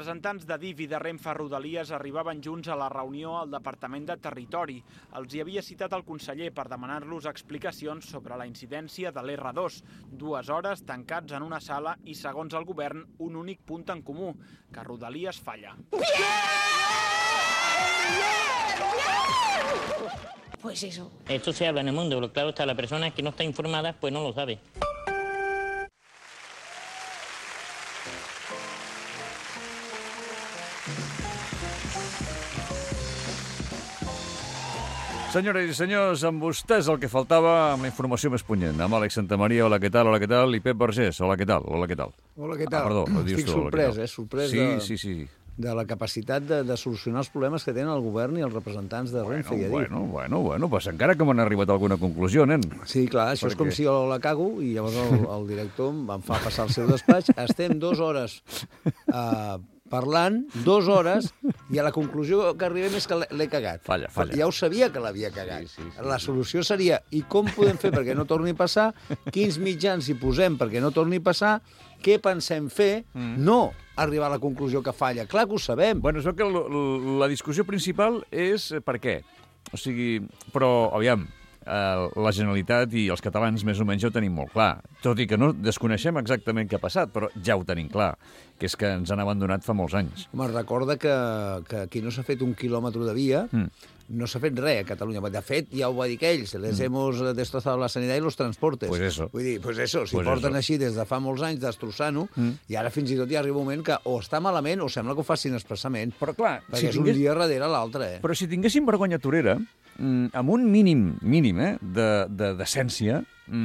representants de DIF i de Renfe Rodalies arribaven junts a la reunió al Departament de Territori. Els hi havia citat el conseller per demanar-los explicacions sobre la incidència de l'R2. 2 hores tancats en una sala i, segons el govern, un únic punt en comú, que Rodalies falla. Pues eso. Esto se habla en el mundo, pero claro está, la persona que no está informada pues no lo sabe. Senyores i senyors, amb vostès el que faltava, amb la informació més punyent. Amb Àlex Santamaria, hola, què tal, I Pep Vergés, hola, què tal, Hola, què tal? Perdó, dius Estic tu, sorprès, sorprès Sí. de la capacitat de solucionar els problemes que tenen el govern i els representants de Renfe i Adif. Bueno, pues encara que m'han arribat a alguna conclusió, nen. Sí, clar, això és com si jo la cago i llavors el director em fa passar al seu despatx. Estem 2 hores parlant, 2 hores, i a la conclusió que arribem és que l'he cagat. Falla. Ja ho sabia que l'havia cagat. Sí. La solució seria, i com podem fer perquè no torni a passar? Quins mitjans hi posem perquè no torni a passar? Què pensem fer? No arribar a la conclusió que falla. Clar que ho sabem. Bueno, es veu que la discussió principal és per què. O sigui, però, aviam, la Generalitat i els catalans més o menys ja ho tenim molt clar. Tot i que no desconeixem exactament què ha passat, però ja ho tenim clar, que és que ens han abandonat fa molts anys. Home, recorda que aquí no s'ha fet 1 quilòmetre de via, no s'ha fet res a Catalunya. De fet, ja ho va dir que ells, les hemos destrozado la sanidad y los transportes. Pues eso. Vull dir, si porten així des de fa molts anys destrossant-ho, i ara fins i tot ja arriba un moment que o està malament o sembla que ho facin expressament. Però clar, perquè és un dia darrere l'altre, Però si tinguéssim vergonya torera, amb un mínim de decència,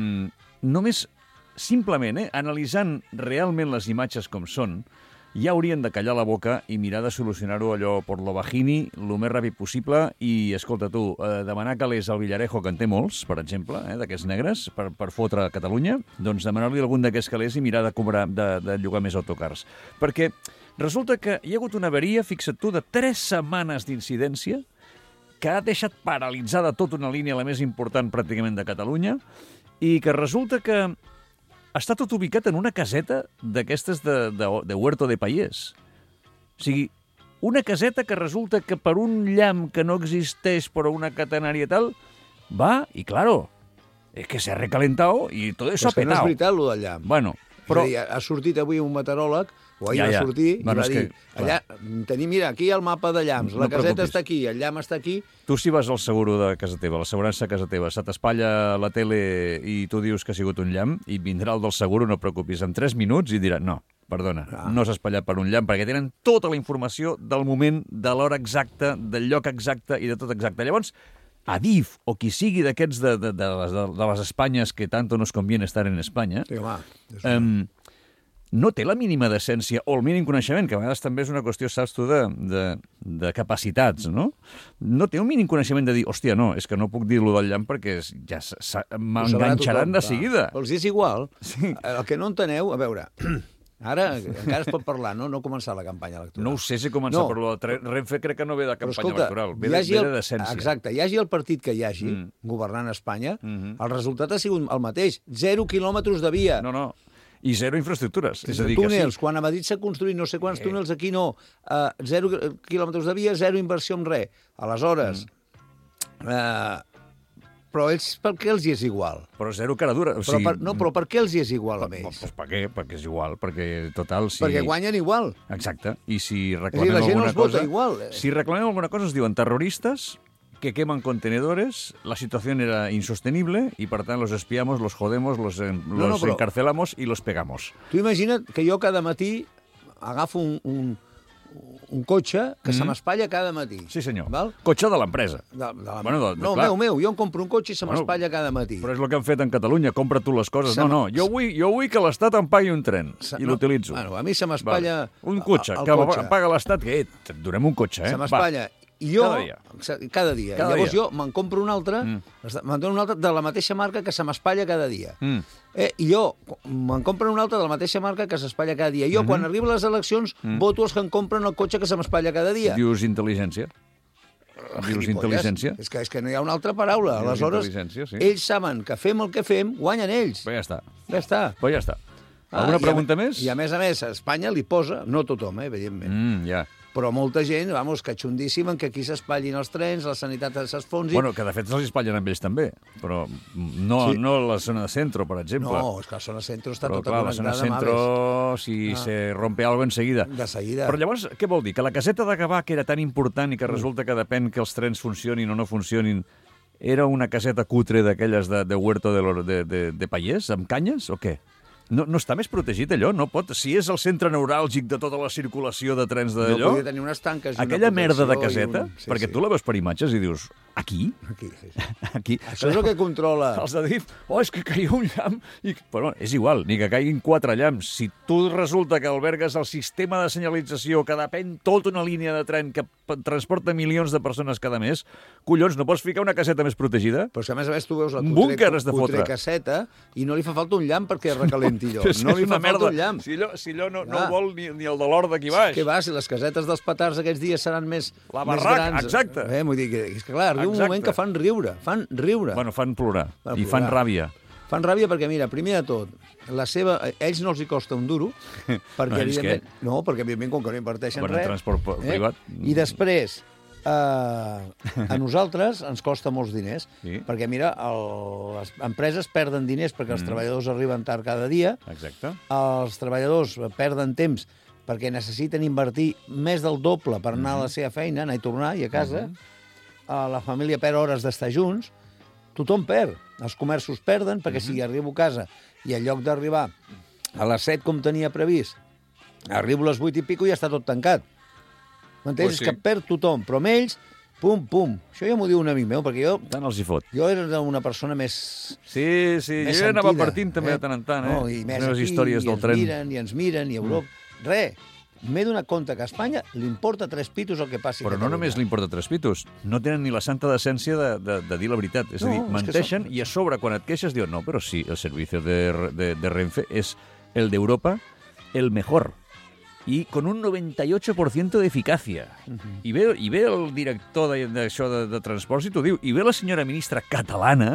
només simplement, analitzant realment les imatges com són, ja haurien de callar la boca i mirar de solucionar-ho allò per lo bajini, lo més ràpid possible, i, escolta, tu, demanar calés al Villarejo, que en té molts, per exemple, d'aquests negres, per fotre a Catalunya, doncs demanar-li algun d'aquests calés i mirar de cobrar, de llogar més autocars. Perquè resulta que hi ha hagut una avaria, fixa't tu, de 3 setmanes d'incidència, que ha deixat paralitzada tota una línia, la més important pràcticament de Catalunya, i que resulta que està tot ubicat en una caseta d'aquestes de Huerto de Pallés. O sigui, una caseta que resulta que per un llamp que no existeix, però una catenària tal, va, i claro, es que se ha recalentado y todo eso ha petado. Però no és veritat, allò del llamp. Bueno, però... És a dir, ha sortit avui un meteoròleg, o ahir va sortir, i va dir, allà, tenim, mira, aquí el mapa de llamps, la caseta està aquí, el llamp està aquí. Tu si vas al seguro de casa teva, l'assegurança de casa teva, se t'espatlla la tele i tu dius que ha sigut un llamp, i vindrà el del seguro, no et preocupis, en 3 minuts i dirà, no, perdona, no s'ha espatllat per un llamp, perquè tenen tota la informació del moment, de l'hora exacta, del lloc exacte i de tot exacte. Llavors, Adif, o qui sigui d'aquests de les Espanyes que tanto nos conviene estar en Espanya, sí, home, no té la mínima decència o el mínim coneixement, que a vegades també és una qüestió, saps tu, de capacitats, no? No té un mínim coneixement de dir, hòstia, no, és que no puc dir-lo del llamp perquè ja m'enganxaran de seguida. Els és igual. Sí. El que no enteneu, a veure... Ara encara es pot parlar, no? No començar la campanya electoral. No ho sé si començar, però Renfe crec que no ve de campanya electoral, ve de decència. Exacte, hi hagi el partit que hi hagi, governant Espanya, el resultat ha sigut el mateix. 0 quilòmetres de via. No. I 0 infraestructures. És a dir, túnels. Quan a Madrid s'ha construït no sé quants túnels, aquí no. 0 quilòmetres de via, 0 inversió en res. Aleshores... Però ells, per què els hi és igual? Però 0 cara dura. O sigui... Però per què els hi és igual a ells? Pues per què? Perquè és igual, perquè total... Si... Perquè guanyen igual. Exacte. I si reclamem alguna cosa... la gent els vota igual. Si reclamem alguna cosa es diuen terroristes que queman contenedores, la situación era insostenible y, per tant, los espiamos, los jodemos, los encarcelamos y los pegamos. Tu imagina't que jo cada matí agafo un cotxe que se m'espatlla cada matí. Sí, senyor. Val? Cotxe de l'empresa. No, meu. Jo em compro un cotxe i se m'espatlla cada matí. Però és el que han fet en Catalunya. Compra tu les coses. No. Jo vull que l'Estat em pagui un tren i l'utilitzo. Bueno, a mi se m'espatlla... Un cotxe que paga l'Estat, que et donem un cotxe, Se m'espatlla. I jo, cada dia. Llavors jo me'n compro un altre, me'n dono un altre de la mateixa marca que se m'espatlla cada dia. I jo me'n compro un altre de la mateixa marca que s'espatlla cada dia. Jo, quan arriben les eleccions, voto els que em compren el cotxe que se m'espatlla cada dia. Dius intel·ligència. Dius intel·ligència. És que no hi ha una altra paraula. Aleshores, ells saben que fem el que fem, guanyen ells. Però ja està. Ja està. Però ja està. Alguna pregunta més? I a més, Espanya li posa, no tothom, evidentment, ja. però molta gent, vamos, catxundíssima, que aquí s'espatllin els trens, la sanitat s'esfonsi... Bueno, que de fet se'ls espatllen amb ells també, però no la zona de centro, per exemple. No, és que la zona centro està però, tota clar, connectada la zona centro, si se rompe algo enseguida. De seguida. Però llavors, què vol dir? Que la caseta de Gavà, que era tan important i que resulta que depèn que els trens funcionin o no funcionin, era una caseta cutre d'aquelles de huerto de pallers, amb canyes, o què? No està més protegit, allò? No pot? Si és el centre neuràlgic de tota la circulació de trens d'allò... No podia tenir unes tanques i una aquella merda de caseta, Sí, perquè tu la veus per imatges i dius, aquí? Aquí, sí. Aquí. Això és el que controla... Els de DIF, és que caia un llamp... Però és igual, ni que caiguin 4 llamps. Si tu resulta que albergues el sistema de senyalització que depèn tota una línia de tren que transporta milions de persones cada mes, collons, no pots ficar una caseta més protegida? Però és que, a més, tu veus la cutre caseta i no li fa falta un llamp perquè es recalenti allò. No li fa falta un llamp. Si allò no ho vol ni el de l'hort d'aquí baix. Què va, si les casetes dels petards aquests dies seran més grans. Exacte. Vull dir que, és que clar, arriba un moment que fan riure. Bueno, fan plorar. I fan ràbia. Fan ràbia perquè, mira, primer de tot, ells no els hi costa un duro, perquè, evidentment, com que no inverteixen res... transport privat. I després, a nosaltres ens costa molts diners, perquè, mira, les empreses perden diners perquè els treballadors arriben tard cada dia, exacte. Els treballadors perden temps perquè necessiten invertir més del doble per anar a la seva feina, anar i tornar, i a casa, la família perd hores d'estar junts, tothom perd. Els comerços perden, perquè si arribo a casa i en lloc d'arribar a les 7 com tenia previst, arribo a les 8 i pico i ja està tot tancat. M'entens? És que perd tothom, però amb ells, pum, pum. Això ja m'ho diu un amic meu, perquè jo... Tant els hi fot. Jo era una persona més... Sí, jo anava partint també de tant en tant, No, i més aquí, històries del tren. I ens miren, i Europa... Res. M'he donat compte que a Espanya li importa 3 pitos el que passi. Però no només li importa 3 pitos. No tenen ni la santa decència de dir la veritat. És a dir, menteixen i a sobre, quan et queixes, diuen, no, però sí, el servicio de Renfe és el d'Europa el mejor. Y con un 98% de eficacia. I ve el director d'això de transports i t'ho diu. I ve la senyora ministra catalana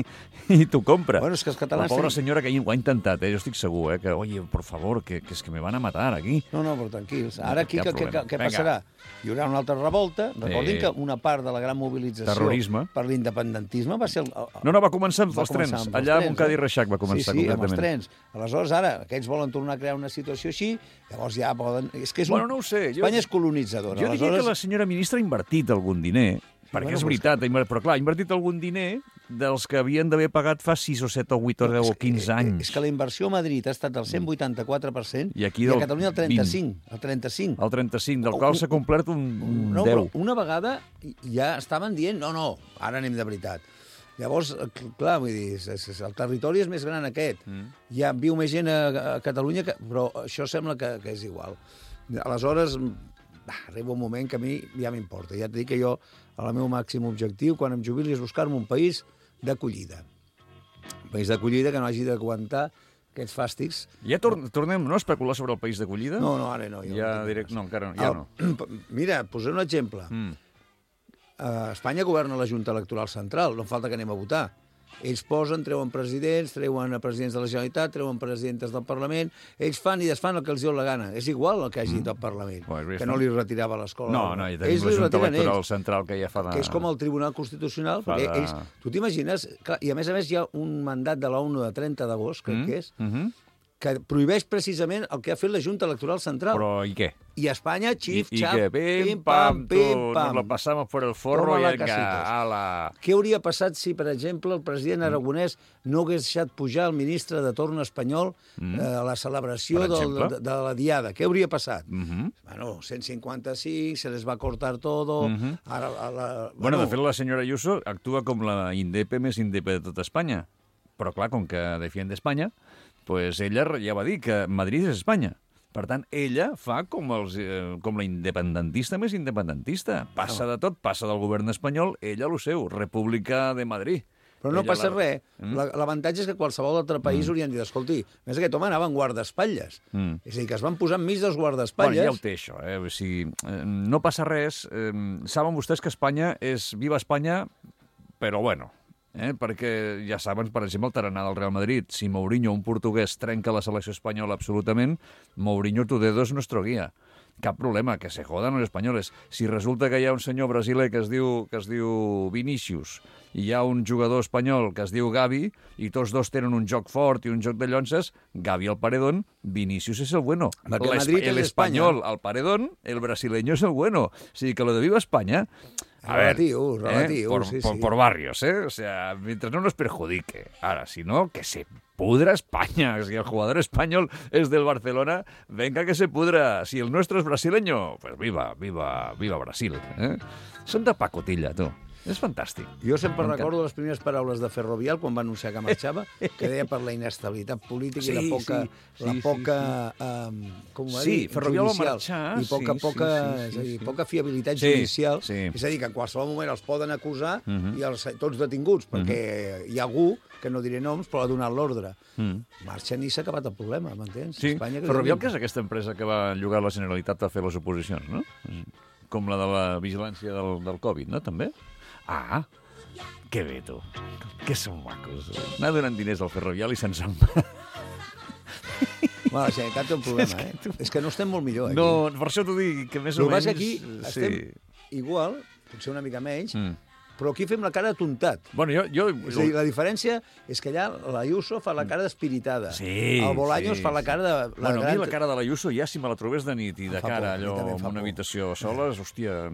i t'ho compra. Bueno, és que els catalans... La pobra senyora que ho ha intentat, jo estic segur, que, oye, por favor, que es que me van a matar aquí. No, però tranquils. Ara aquí què passarà? Hi haurà una altra revolta. Recordin que una part de la gran mobilització per l'independentisme va ser... No, va començar amb els trens. Allà a Montcada i Reixac va començar completament. Sí, amb els trens. Aleshores, ara, aquests volen tornar a crear una situació així, llavors ja poden... És que és no ho sé. Espanya és colonitzadora. Jo diria que la senyora ministra ha invertit algun diner, perquè és veritat, però clar, ha invertit algun diner dels que havien d'haver pagat fa 6 o 7 o 8 o 15 anys. És que la inversió a Madrid ha estat del 184% i a Catalunya el 35%. El 35%. Del qual s'ha complert un 10%. Una vegada ja estaven dient, no, ara anem de veritat. Llavors, clar, vull dir, el territori és més gran aquest. Ja viu més gent a Catalunya, però això sembla que és igual. Aleshores, arriba un moment que a mi ja m'importa. Ja et dic que jo, el meu màxim objectiu, quan em jubili, és buscar-me un país d'acollida. Un país d'acollida que no hagi d'aguantar aquests fàstics. Ja tornem a especular sobre el país d'acollida? No, ara no. Encara no. Mira, posaré un exemple. A Espanya governa la Junta Electoral Central, no falta que anem a votar. Ells treuen presidents, treuen presidents de la Generalitat, treuen presidentes del Parlament, ells fan i desfan el que els diu la gana. És igual el que hagi dit el Parlament, que no li retirava l'escola. No, ja tenim la Junta Electoral Central que ja fa... Que és com el Tribunal Constitucional, perquè ells... Tu t'imagines... I a més hi ha un mandat de l'ONU de 30 d'agost, crec que és, que prohibeix precisament el que ha fet la Junta Electoral Central. Però i què? I Espanya, xip, xap, pim, pam, nos lo pasamos por el forro i ala. Què hauria passat si, per exemple, el president Aragonès no hagués deixat pujar el ministre de torn espanyol a la celebració de la Diada? Què hauria passat? Bueno, 155, se les va cortar todo... Bueno, de fet, la senyora Ayuso actua com la INDEP més INDEP de tota Espanya. Però, clar, com que defiende Espanya, pues ella ja va dir que Madrid és Espanya. Per tant, ella fa com la independentista més independentista. Passa de tot, passa del govern espanyol, ella lo seu, República de Madrid. Però no passa res. L'avantatge és que qualsevol altre país haurien dit, escolti, més aquest home anava amb guardaespatlles. És a dir, que es van posar enmig dels guardaespatlles. Bueno, ja ho té, això. O sigui, no passa res. Saben vostès que Espanya és viva Espanya, però bueno... perquè ja saben, per exemple, el tarannà del Real Madrid. Si Mourinho, un portuguès, trenca la selecció espanyola absolutament, Mourinho tu dedo és nuestro guía. Cap problema, que se jodan los españoles. Si resulta que hi ha un senyor brasiler que es diu Vinícius i hi ha un jugador espanyol que es diu Gavi i tots dos tenen un joc fort i un joc de llonces, Gavi al paredón, Vinícius és el bueno. El espanyol al paredón, el brasileño és el bueno. O sigui que lo de viva España... Relatiu, sí. Por barrios, O sea, mientras no nos perjudique. Ahora, si no, que se pudra España. Si el jugador español es del Barcelona, venga que se pudra. Si el nuestro es brasileño, pues viva Brasil. Són de pacotilla, tu. És fantàstic. Jo sempre recordo les primeres paraules de Ferrovial quan va anunciar que marxava, que deia per la inestabilitat política i la poca com va dir? Ferrovial va marxar. I poca fiabilitat judicial. És a dir, que en qualsevol moment els poden acusar i tots detinguts, perquè hi ha algú, que no diré noms, però ha donat l'ordre. Marxen i s'ha acabat el problema, m'entens? Sí, Ferrovial, que és aquesta empresa que va llogar la Generalitat a fer les oposicions, no? Com la de la vigilància del Covid, no? També? Ah, que bé, tu. Que són macos. Anar donant diners al Ferrovial i se'ns en va. La Generalitat té un problema, És que no estem molt millor, aquí. No, per això t'ho dic, que més o menys... Però aquí estem igual, potser una mica menys, però aquí fem la cara de tontat. Bueno, jo... És a dir, la diferència és que allà l'Ayuso fa la cara d'espiritada. Sí. El Bolaños fa la cara de... Bueno, a mi la cara de l'Ayuso ja, si me la trobés de nit i de cara allò en una habitació soles, hòstia...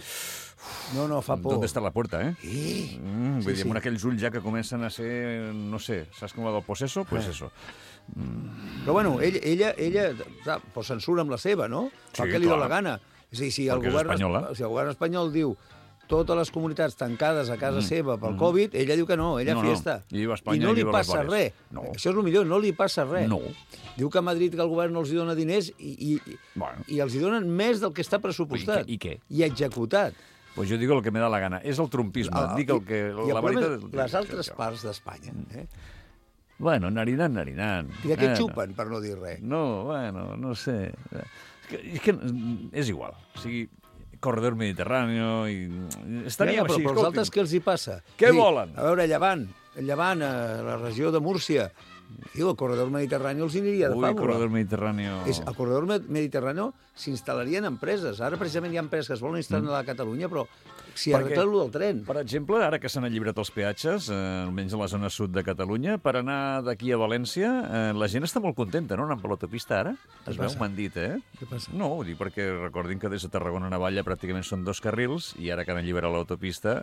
No, fa por. ¿Dónde está la puerta, Sí. Vull dir, amb aquells ulls ja que comencen a ser, no sé, saps com la del Poseso? Pues eso. Però bueno, ella censura amb la seva, no? Fa el que li dóna la gana. És a dir, si el govern espanyol diu totes les comunitats tancades a casa seva pel Covid, ella diu que no, ella fiesta. I no li passa res. Això és el millor, no li passa res. No. Diu que a Madrid que el govern no els dona diners i els donen més del que està pressupostat. I què? I executat. Pues jo dic el que me da la gana. És el trumpisme. Dic el que... I el problema és les altres parts d'Espanya. Bueno, narinant. I de què xupen, per no dir res? No, bueno, no sé. És que és igual. O sigui, corredor mediterráneo i... Estaríem així, però els altres què els hi passa? Què volen? A veure, Llevant, a la regió de Múrcia, el corredor mediterrani els aniria de fàbula. El corredor mediterrani... El corredor mediterrani s'instal·larien empreses. Ara, precisament, hi ha empreses que es volen instal·lar a Catalunya, però si arregla el del tren. Per exemple, ara que s'han alliberat els peatges, almenys a la zona sud de Catalunya, per anar d'aquí a València, la gent està molt contenta, no? Anant per l'autopista ara. Es veu, m'han dit, Què passa? No, ho dic perquè recordin que des de Tarragona a Navalla pràcticament són 2 carrils i ara que han alliberat l'autopista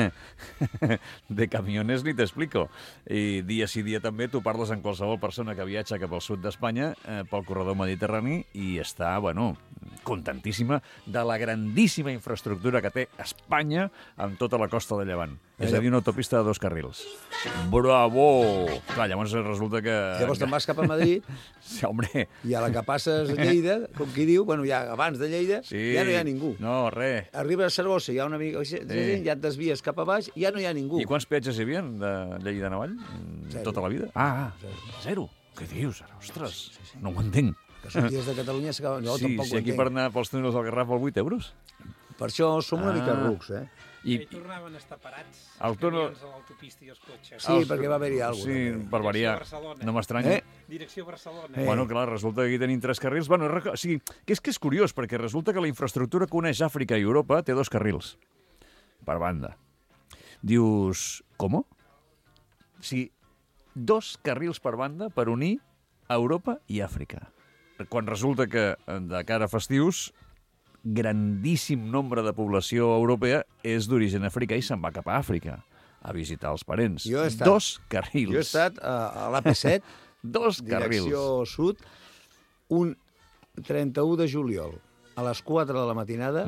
de camiones ni t'explico. I dia sí dia també tu parles amb qualsevol persona que viatja cap al sud d'Espanya pel corredor mediterrani i està, bueno, contentíssima de la grandíssima infraestructura que té Espanya amb tota la costa de Llevant. És a dir, una autopista de 2 carrils. Bravo! Clar, llavors resulta que... Llavors te'n vas cap a Madrid sí, hombre. I a la que passes a Lleida, com qui diu, bueno, ja abans de Lleida, ja no hi ha ningú. No, res. Arribes a Saragossa, hi ha una mica... Ja et desvies cap a baix, ja no hi ha ningú. I quants peatges hi havia de Lleida a Navall? Tota la vida? Zero. Què dius, ara? Ostres, no ho entenc. Que sorties de Catalunya s'acaben... Sí, si aquí per anar pels túnels del Garraf val 8 euros. Per això som una mica rucs, I tornaven a estar parats els camions a l'autopista i els cotxes. Sí, perquè va haver-hi alguna cosa. Sí, per variar. No m'estranya. Direcció Barcelona. Bueno, clar, resulta que aquí tenim 3 carrils. Bueno, o sigui, que és curiós, perquè resulta que la infraestructura que uneix Àfrica i Europa té 2 carrils per banda. Dius, com? Sí, 2 carrils per banda per unir Europa i Àfrica. Quan resulta que, de cara a festius, grandíssim nombre de població europea és d'origen africà i se'n va cap a Àfrica a visitar els parents. 2 carrils. Jo he estat a l'AP7, 2 carrils. Direcció sud, un 31 de juliol, a les 4 de la matinada,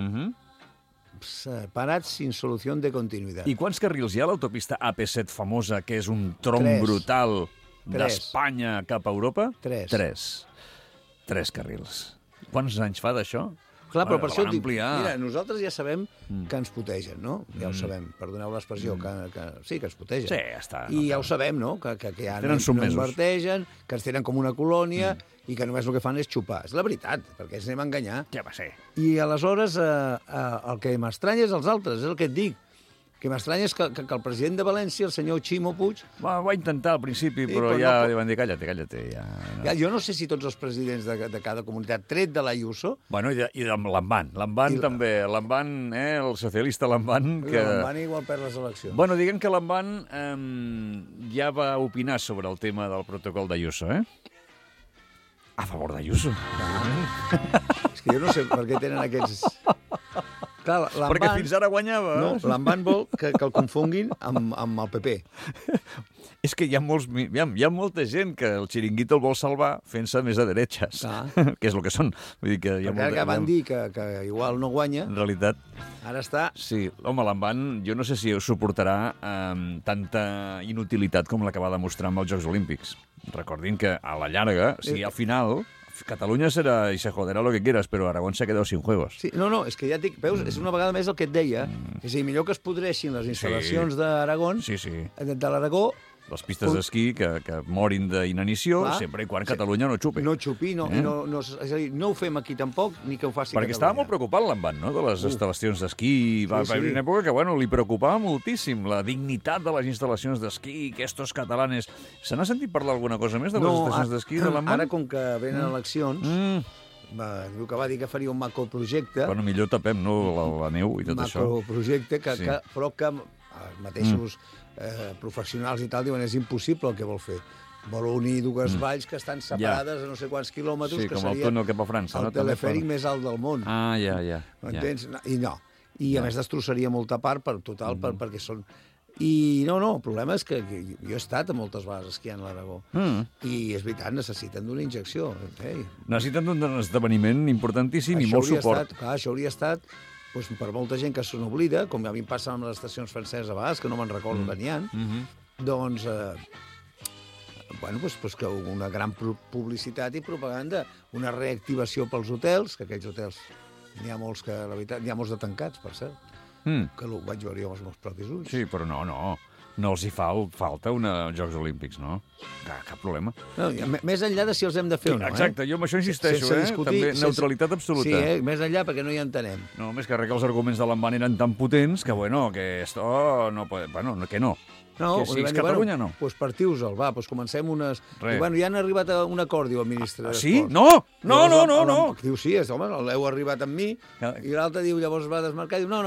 parats sin solució de continuïtat. I quants carrils hi ha a l'autopista AP7 famosa, que és un tronc brutal d'Espanya cap a Europa? 3 carrils. Quants anys fa d'això? Clar, però per això dic, mira, nosaltres ja sabem que ens putegen, no? Ja ho sabem, perdoneu l'expressió, que sí, que ens putegen. Sí, ja està. I ja ho sabem, no? Que ja no inverteixen, que ens tenen com una colònia i que només el que fan és xupar. És la veritat, perquè ens anem a enganyar. Ja va ser. I aleshores el que m'estranya és els altres, és el que et dic. que m'estranya és que el president de València, el senyor Ximo Puig... Va intentar al principi, però ja li van dir, cállate. Ja, jo no sé si tots els presidents de cada comunitat, tret de l'Ayuso... Bueno, i amb Lamban. Lamban també. Lamban, el socialista Lamban... Lamban igual perd les eleccions. Bueno, diguem que Lamban ja va opinar sobre el tema del protocol d'Ayuso, A favor d'Ayuso. És que jo no sé per què tenen aquests... Clar, perquè fins ara guanyava. No, Lamban vol que el confonguin amb el PP. És que hi ha molta gent que el xiringuito el vol salvar fent-se més a derechas, que és el que són. Vull dir que que van dir que igual no guanya. En realitat. Ara està... Sí, home, Lamban, jo no sé si suportarà tanta inutilitat com la que va demostrar amb els Jocs Olímpics. Recordin que a la llarga, al final... Catalunya serà y se joderá lo que quieras, pero Aragón se ha quedado sin juegos. Sí, no, és que ja et dic, veus, és una vegada més el que et deia, és a dir, millor que es podreixin les instal·lacions d'Aragón, de l'Aragó... Les pistes d'esquí que morin d'inanició, sempre i quan Catalunya no xupi. No xupi, és a dir, no ho fem aquí tampoc, ni que ho faci Perquè estava molt preocupat l'Lamban, no?, de les instal·lacions d'esquí. Va haver una època que, li preocupava moltíssim la dignitat de les instal·lacions d'esquí, que estos catalanes... Se n'ha sentit parlar alguna cosa més de les estacions d'esquí de l'Lamban? Ara, com que venen eleccions... Diu que va dir que faria un macroprojecte... Bueno, millor tapem, no?, la neu i tot això. Macroprojecte, però que els mateixos professionals i tal diuen és impossible el que vol fer. Vol unir dues valls que estan separades a no sé quants quilòmetres, que com el túnel cap a França. El telefèric més alt del món. Ja. M'entens? I no. I a més destrossaria molta part perquè són... I no, el problema és que jo he estat a moltes vegades esquiant a l'Aragó. I és veritat, necessiten d'una injecció. Necessiten d'un esdeveniment importantíssim i molt suport. Això hauria estat per molta gent que se n'oblida, com a mi em passa amb les estacions franceses a vegades, que no me'n recordo que n'hi ha, doncs, que una gran publicitat i propaganda, una reactivació pels hotels, que aquells hotels n'hi ha molts que, la veritat, n'hi ha molts de tancats, per cert, que ho vaig veure jo amb els meus propis ulls. Sí, però no els hi falta Jocs Olímpics, no? Cap problema. Més enllà de si els hem de fer o no. Exacte, jo amb això insisteixo, també neutralitat absoluta. Sí, més enllà perquè no hi entenem. No, més que res que els arguments de l'Lamban eren tan potents que, que esto no puede... Bueno, que no. No, que si és Catalunya, no. Doncs partiu-se'l, va, comencem unes... Ja han arribat a un acord, diu el ministre d'Esports. Sí? No. Diu, sí, home, l'heu arribat amb mi, i l'altre diu, llavors va desmarcar, i diu, no.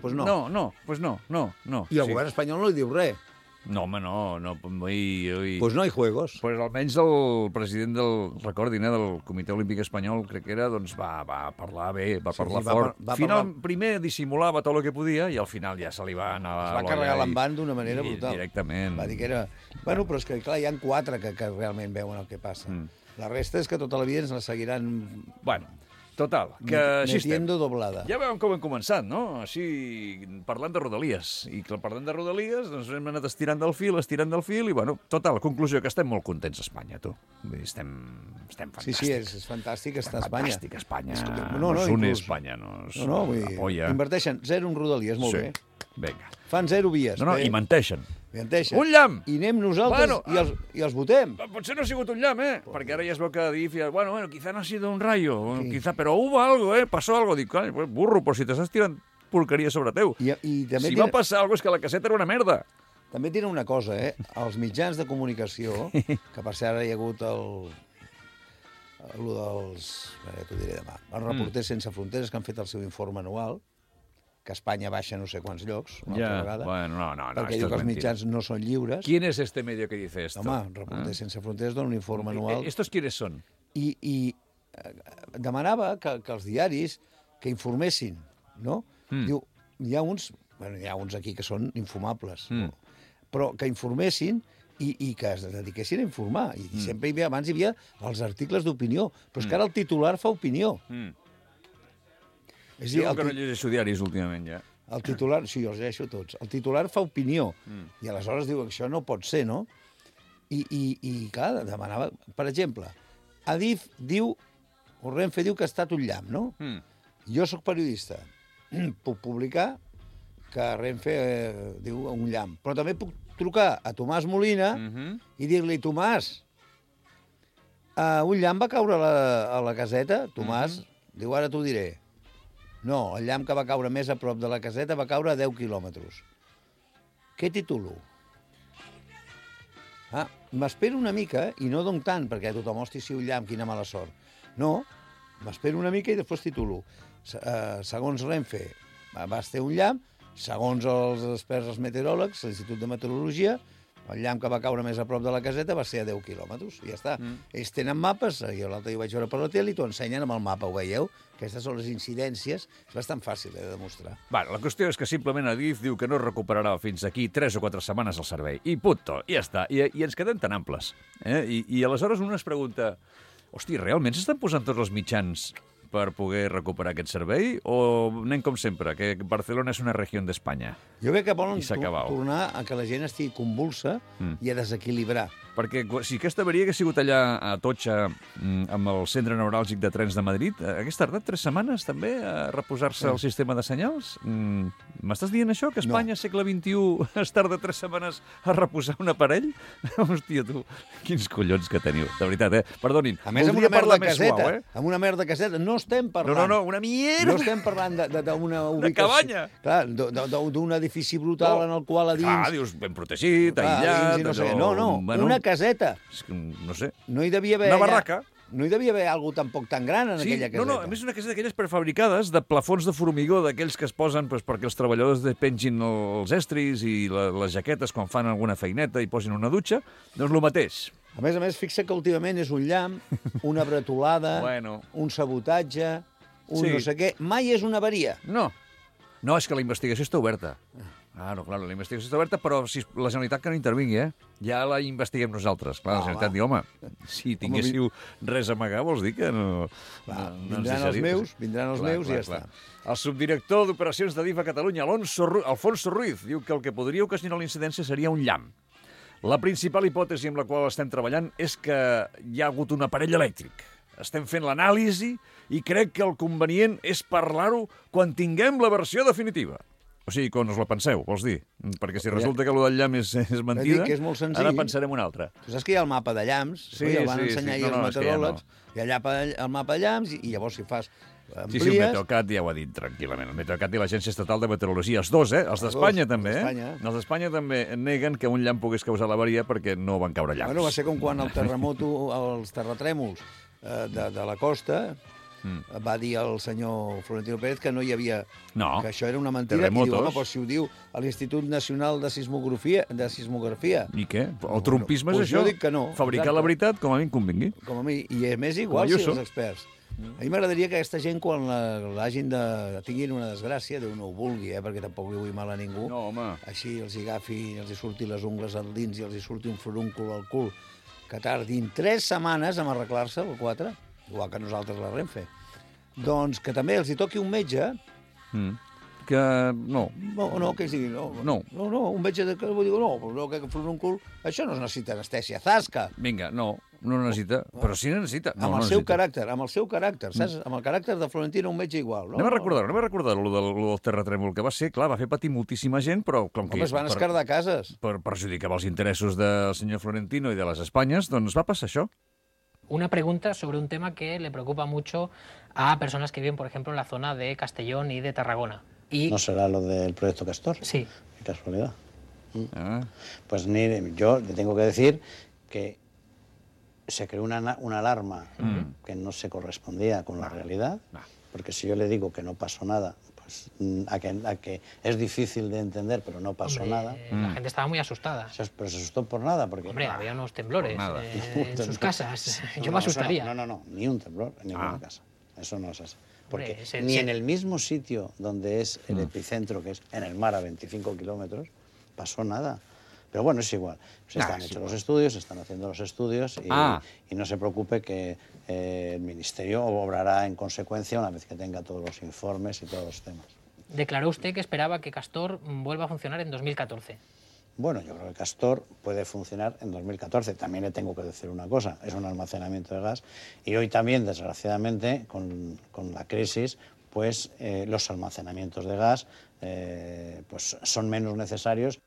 I el govern espanyol no li diu res. No, home, no. Pues no hi juegos. Pues almenys el president del Comitè Olímpic Espanyol, crec que era, doncs va parlar bé, va parlar fort. Primer dissimulava tot el que podia i al final ja se li va anar a l'olla. Es va carregar l'Lamban d'una manera brutal. Directament. Va dir que era... Bueno, però és que, clar, hi ha 4 que realment veuen el que passa. La resta és que tota la vida ens la seguiran... Bueno... Total, que així estem. Doblada. Ja veiem com hem començat, no? Així, parlant de Rodalies. I parlant de Rodalies, doncs hem anat estirant del fil, i, total, conclusió, que estem molt contents a Espanya, tu. Vull dir, estem fantàstics. Sí, és fantàstic estar a Espanya. Fantàstic, Espanya. Nos une Espanya, nos apoya. Inverteixen 0 en Rodalies, molt bé. Vinga. Fan 0 vies. I menteixen. Un llamp! I anem nosaltres i els votem. Potser no ha sigut un llamp, perquè ara ja es veu que DIF... Bueno, quizá no ha sido un rayo, pero hubo algo, pasó algo. Dic, burro, por si t'estàs tirant porqueria sobre teu. Si va passar alguna cosa és que la caseta era una merda. També tenen una cosa, els mitjans de comunicació, que per cert ara hi ha hagut el dels... T'ho diré demà. Els reporters sense fronteres que han fet el seu informe anual, que Espanya baixa no sé quants llocs, una altra vegada. Bueno, no, perquè diu que els mitjans no són lliures. ¿Quién es este medio que dice esto? Home, Reporters Sense Fronteres dona un informe anual. ¿Estos quiénes són? I demanava que els diaris que informessin, no? Diu, hi ha uns aquí que són infumables, però que informessin i que es dediquessin a informar. I sempre abans hi havia els articles d'opinió, però és que ara el titular fa opinió. Jo que no llegeixo diaris últimament, ja. El titular, sí, els llegeixo tots. El titular fa opinió. I aleshores diu que això no pot ser, no? I clar, demanava... Per exemple, Adif diu, o Renfe diu que ha estat un llamp, no? Jo sóc periodista. Puc publicar que Renfe diu un llamp. Però també puc trucar a Tomàs Molina i dir-li, Tomàs, un llamp va caure a la caseta? Tomàs diu, ara t'ho diré. No, el llamp que va caure més a prop de la caseta va caure a 10 quilòmetres. què titulo? M'espero una mica, i no dono tant, perquè tothom, hosti, si un llamp, quina mala sort. No, m'espero una mica i després titulo. Segons Renfe, va ser un llamp, segons els experts, els meteoròlegs, l'Institut de Meteorologia, el llamp que va caure més a prop de la caseta va ser a 10 quilòmetres, i ja està. Ells tenen mapes, jo l'altre dia ho vaig veure per la tele, i t'ho ensenyen amb el mapa, ho veieu? Aquestes són les incidències, és bastant fàcil de demostrar. La qüestió és que simplement Adif diu que no recuperarà fins aquí 3 o 4 setmanes el servei. I punto, i ja està. I ens quedem tan amples. I aleshores un es pregunta, hosti, realment s'estan posant tots els mitjans per poder recuperar aquest servei, o anem com sempre, que Barcelona és una regió d'Espanya? Jo crec que volen tornar a que la gent estigui convulsa i a desequilibrar. Perquè si aquesta avaria hagués sigut allà a Atocha, amb el centre neuràlgic de trens de Madrid, hagués tardat 3 setmanes també a reposar-se el sistema de senyals? M'estàs dient això, que Espanya, segle XXI, es tarda 3 setmanes a reposar un aparell? Hòstia, tu, quins collons que teniu, de veritat, Perdonin, a més, amb una merda caseta, amb una merda caseta, no estem parlant... No, una mierda! No estem parlant d'una ubicació... Una cabanya! Clar, d'un edifici brutal en el qual a dins... Clar, dius, ben protegit, aïllat... No, una caseta. No sé. No hi devia haver... Una barraca. No hi devia haver alguna tampoc tan gran en aquella caseta. No, a més una caseta d'aquelles prefabricades de plafons de formigó, d'aquells que es posen perquè els treballadors depengin els estris i les jaquetes quan fan alguna feineta i posin una dutxa, doncs el mateix. A més, fixa que últimament és un llamp, una bretolada, un sabotatge, no sé què. Mai és una avaria. No, és que la investigació està oberta. Clar, la investigació està oberta, però si la Generalitat que no intervingui, ja la investiguem nosaltres. Clar, la Generalitat diu, home, si tinguéssiu res a amagar, vols dir que no... Vindran els meus i ja està. El subdirector d'Operacions d'Adif a Catalunya, Alfonso Ruiz, diu que el que podria ocasionar la incidència seria un llamp. La principal hipòtesi amb la qual estem treballant és que hi ha hagut un aparell elèctric. Estem fent l'anàlisi i crec que el convenient és parlar-ho quan tinguem la versió definitiva. O sigui, quan us la penseu, vols dir? Perquè si resulta que allò del llamp és mentida, ara pensarem una altra. Tu saps que hi ha el mapa de llamps, el van ensenyar ahir els meteoròlegs, hi ha el mapa de llamps i llavors si fas amplies... Sí, el Meteocat ja ho ha dit tranquil·lament. El Meteocat i l'Agència Estatal de Meteorologia, els dos, els d'Espanya també, Els d'Espanya també neguen que un llamp pogués causar l'avaria perquè no van caure llamps. Bueno, va ser com quan els terratrèmols de la costa... Va dir el senyor Florentino Pérez que no hi havia... que això era una mentida. I diu, home, però si ho diu a l'Institut Nacional de Sismografia... I què? El trumpisme és això? Jo dic que no. Fabricar la veritat com a mi em convingui. I a més igual si els experts. A mi m'agradaria que aquesta gent, quan tinguin una desgràcia, Déu no ho vulgui, perquè tampoc li vull mal a ningú, així els agafi, els hi surti les ungles al dins i els hi surti un forúncul al cul, que tardin 3 setmanes a arreglar-se, o 4, igual que nosaltres la Renfe. Doncs que també els hi toqui un metge... Que no. No, que ells diguin, no, un metge que vull dir, no, que forúncul, això no es necessita anestèsia, zasca. Vinga, no necessita, però sí necessita. Amb el seu caràcter, saps? Amb el caràcter de Florentino, un metge igual. Anem a recordar lo del terratrèmol que va ser, clar, va fer patir moltíssima gent, però com que... es van escardar cases. Per perjudicar els interessos del senyor Florentino i de les Espanyes, doncs va passar això. Una pregunta sobre un tema que le preocupa mucho a personas que viven, por ejemplo, en la zona de Castellón y de Tarragona. ¿No será lo del proyecto Castor? Sí. Qué casualidad. Pues yo le tengo que decir que se creó una alarma que no se correspondía con la realidad, porque si yo le digo que no pasó nada, pues a que es difícil de entender, pero no pasó nada. La gente estaba muy asustada. Pero se asustó por nada. Porque, había unos temblores en sus casas. Yo me asustaría. No, ni un temblor en ninguna casa. Eso no es así. Porque ni en el mismo sitio donde es el epicentro, que es en el mar a 25 kilómetros, pasó nada. Pero bueno, es igual. Están hechos los estudios, se están haciendo los estudios y no se preocupe que el Ministerio obrará en consecuencia una vez que tenga todos los informes y todos los temas. Declaró usted que esperaba que Castor vuelva a funcionar en 2014. Bueno, yo creo que Castor puede funcionar en 2014. También le tengo que decir una cosa, es un almacenamiento de gas y hoy también, desgraciadamente, con la crisis, pues los almacenamientos de gas pues son menos necesarios.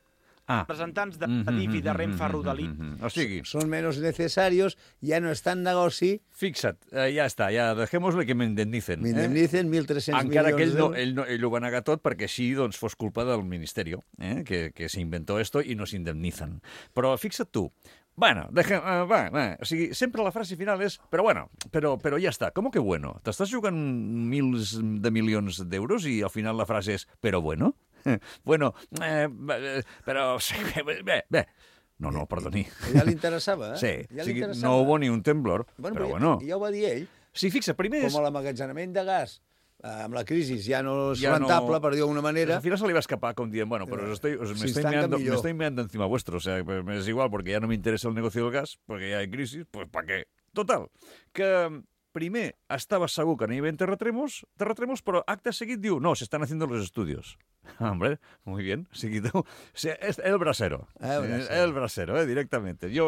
representants d'Adif i de Renfe Rodalies. O sigui... Són menys necessarios, ja no està en negoci. Fixa't, ja està, ja dejémoslo que m'indemnicen. M'indemnicen 1.300 Encara milions que ell ho va negar tot perquè així doncs, fos culpa del Ministerio, que se inventó esto y nos indemnizan. Però fixa't tu, bueno, o sigui, sempre la frase final és però bueno, però ja està, com que bueno? T'estàs jugant milers de milions d'euros i al final la frase és però bueno? Bueno, però... Bé. No, perdoni. Ja li interessava, eh? Sí, ja o sigui, no hubo ni un temblor, però bueno. Ja ho va dir ell. Sí, fixa, primer és... Com l'emmagatzenament de gas amb la crisi ja no és rentable, per dir-ho d'alguna manera. Al final se li va escapar com dient, bueno, pero me estoy meando encima vuestro, o sea, me es igual, porque ya no me interesa el negocio del gas, porque ya hay crisis, pues ¿para qué? Total, que primer estava segur que no hi havia terratrèmols, però acte seguit diu, no, se están haciendo los estudios. Hombre, muy bien. El brasero. El brasero, directamente. Yo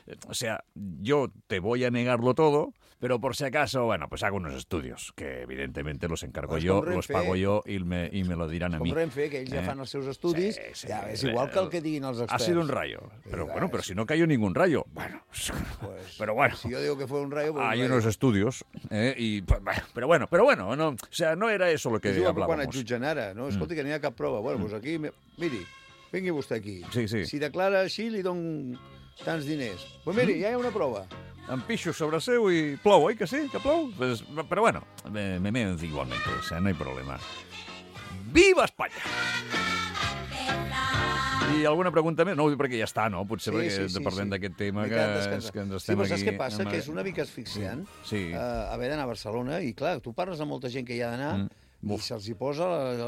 te voy a negarlo todo, pero por si acaso, bueno, pues hago unos estudios, que evidentemente los encargo yo, los pago yo y me lo dirán a mi. Com Renfe, que ells ja fan els seus estudis, ja és igual que el que diguin els experts. Ha sido un rayo. Pero bueno, pero si no cayó ningún rayo. Bueno, pero bueno. Si yo digo que fue un rayo, pues hay unos estudios, pero bueno, no, o sea, no era eso lo que hablábamos. Quan et jutgen ara, no? Escolta, que no hi ha cap prova. Bueno, doncs aquí, miri, vingui vostè aquí. Sí. Si declara així, li dono tants diners. Pues miri, ja hi ha una prova. Em pixo sobre seu i plou, oi que sí? Que plou? Pues, però bueno, me meo igualmente, o sea, no hay problema. Viva Espanya! I alguna pregunta més? No, perquè ja està, no? Potser perquè parlem d'aquest tema que ens estem aquí... Sí, però saps què passa? Que és una mica asfixiant haver d'anar a Barcelona i, clar, tu parles amb molta gent que hi ha d'anar i se'ls hi posa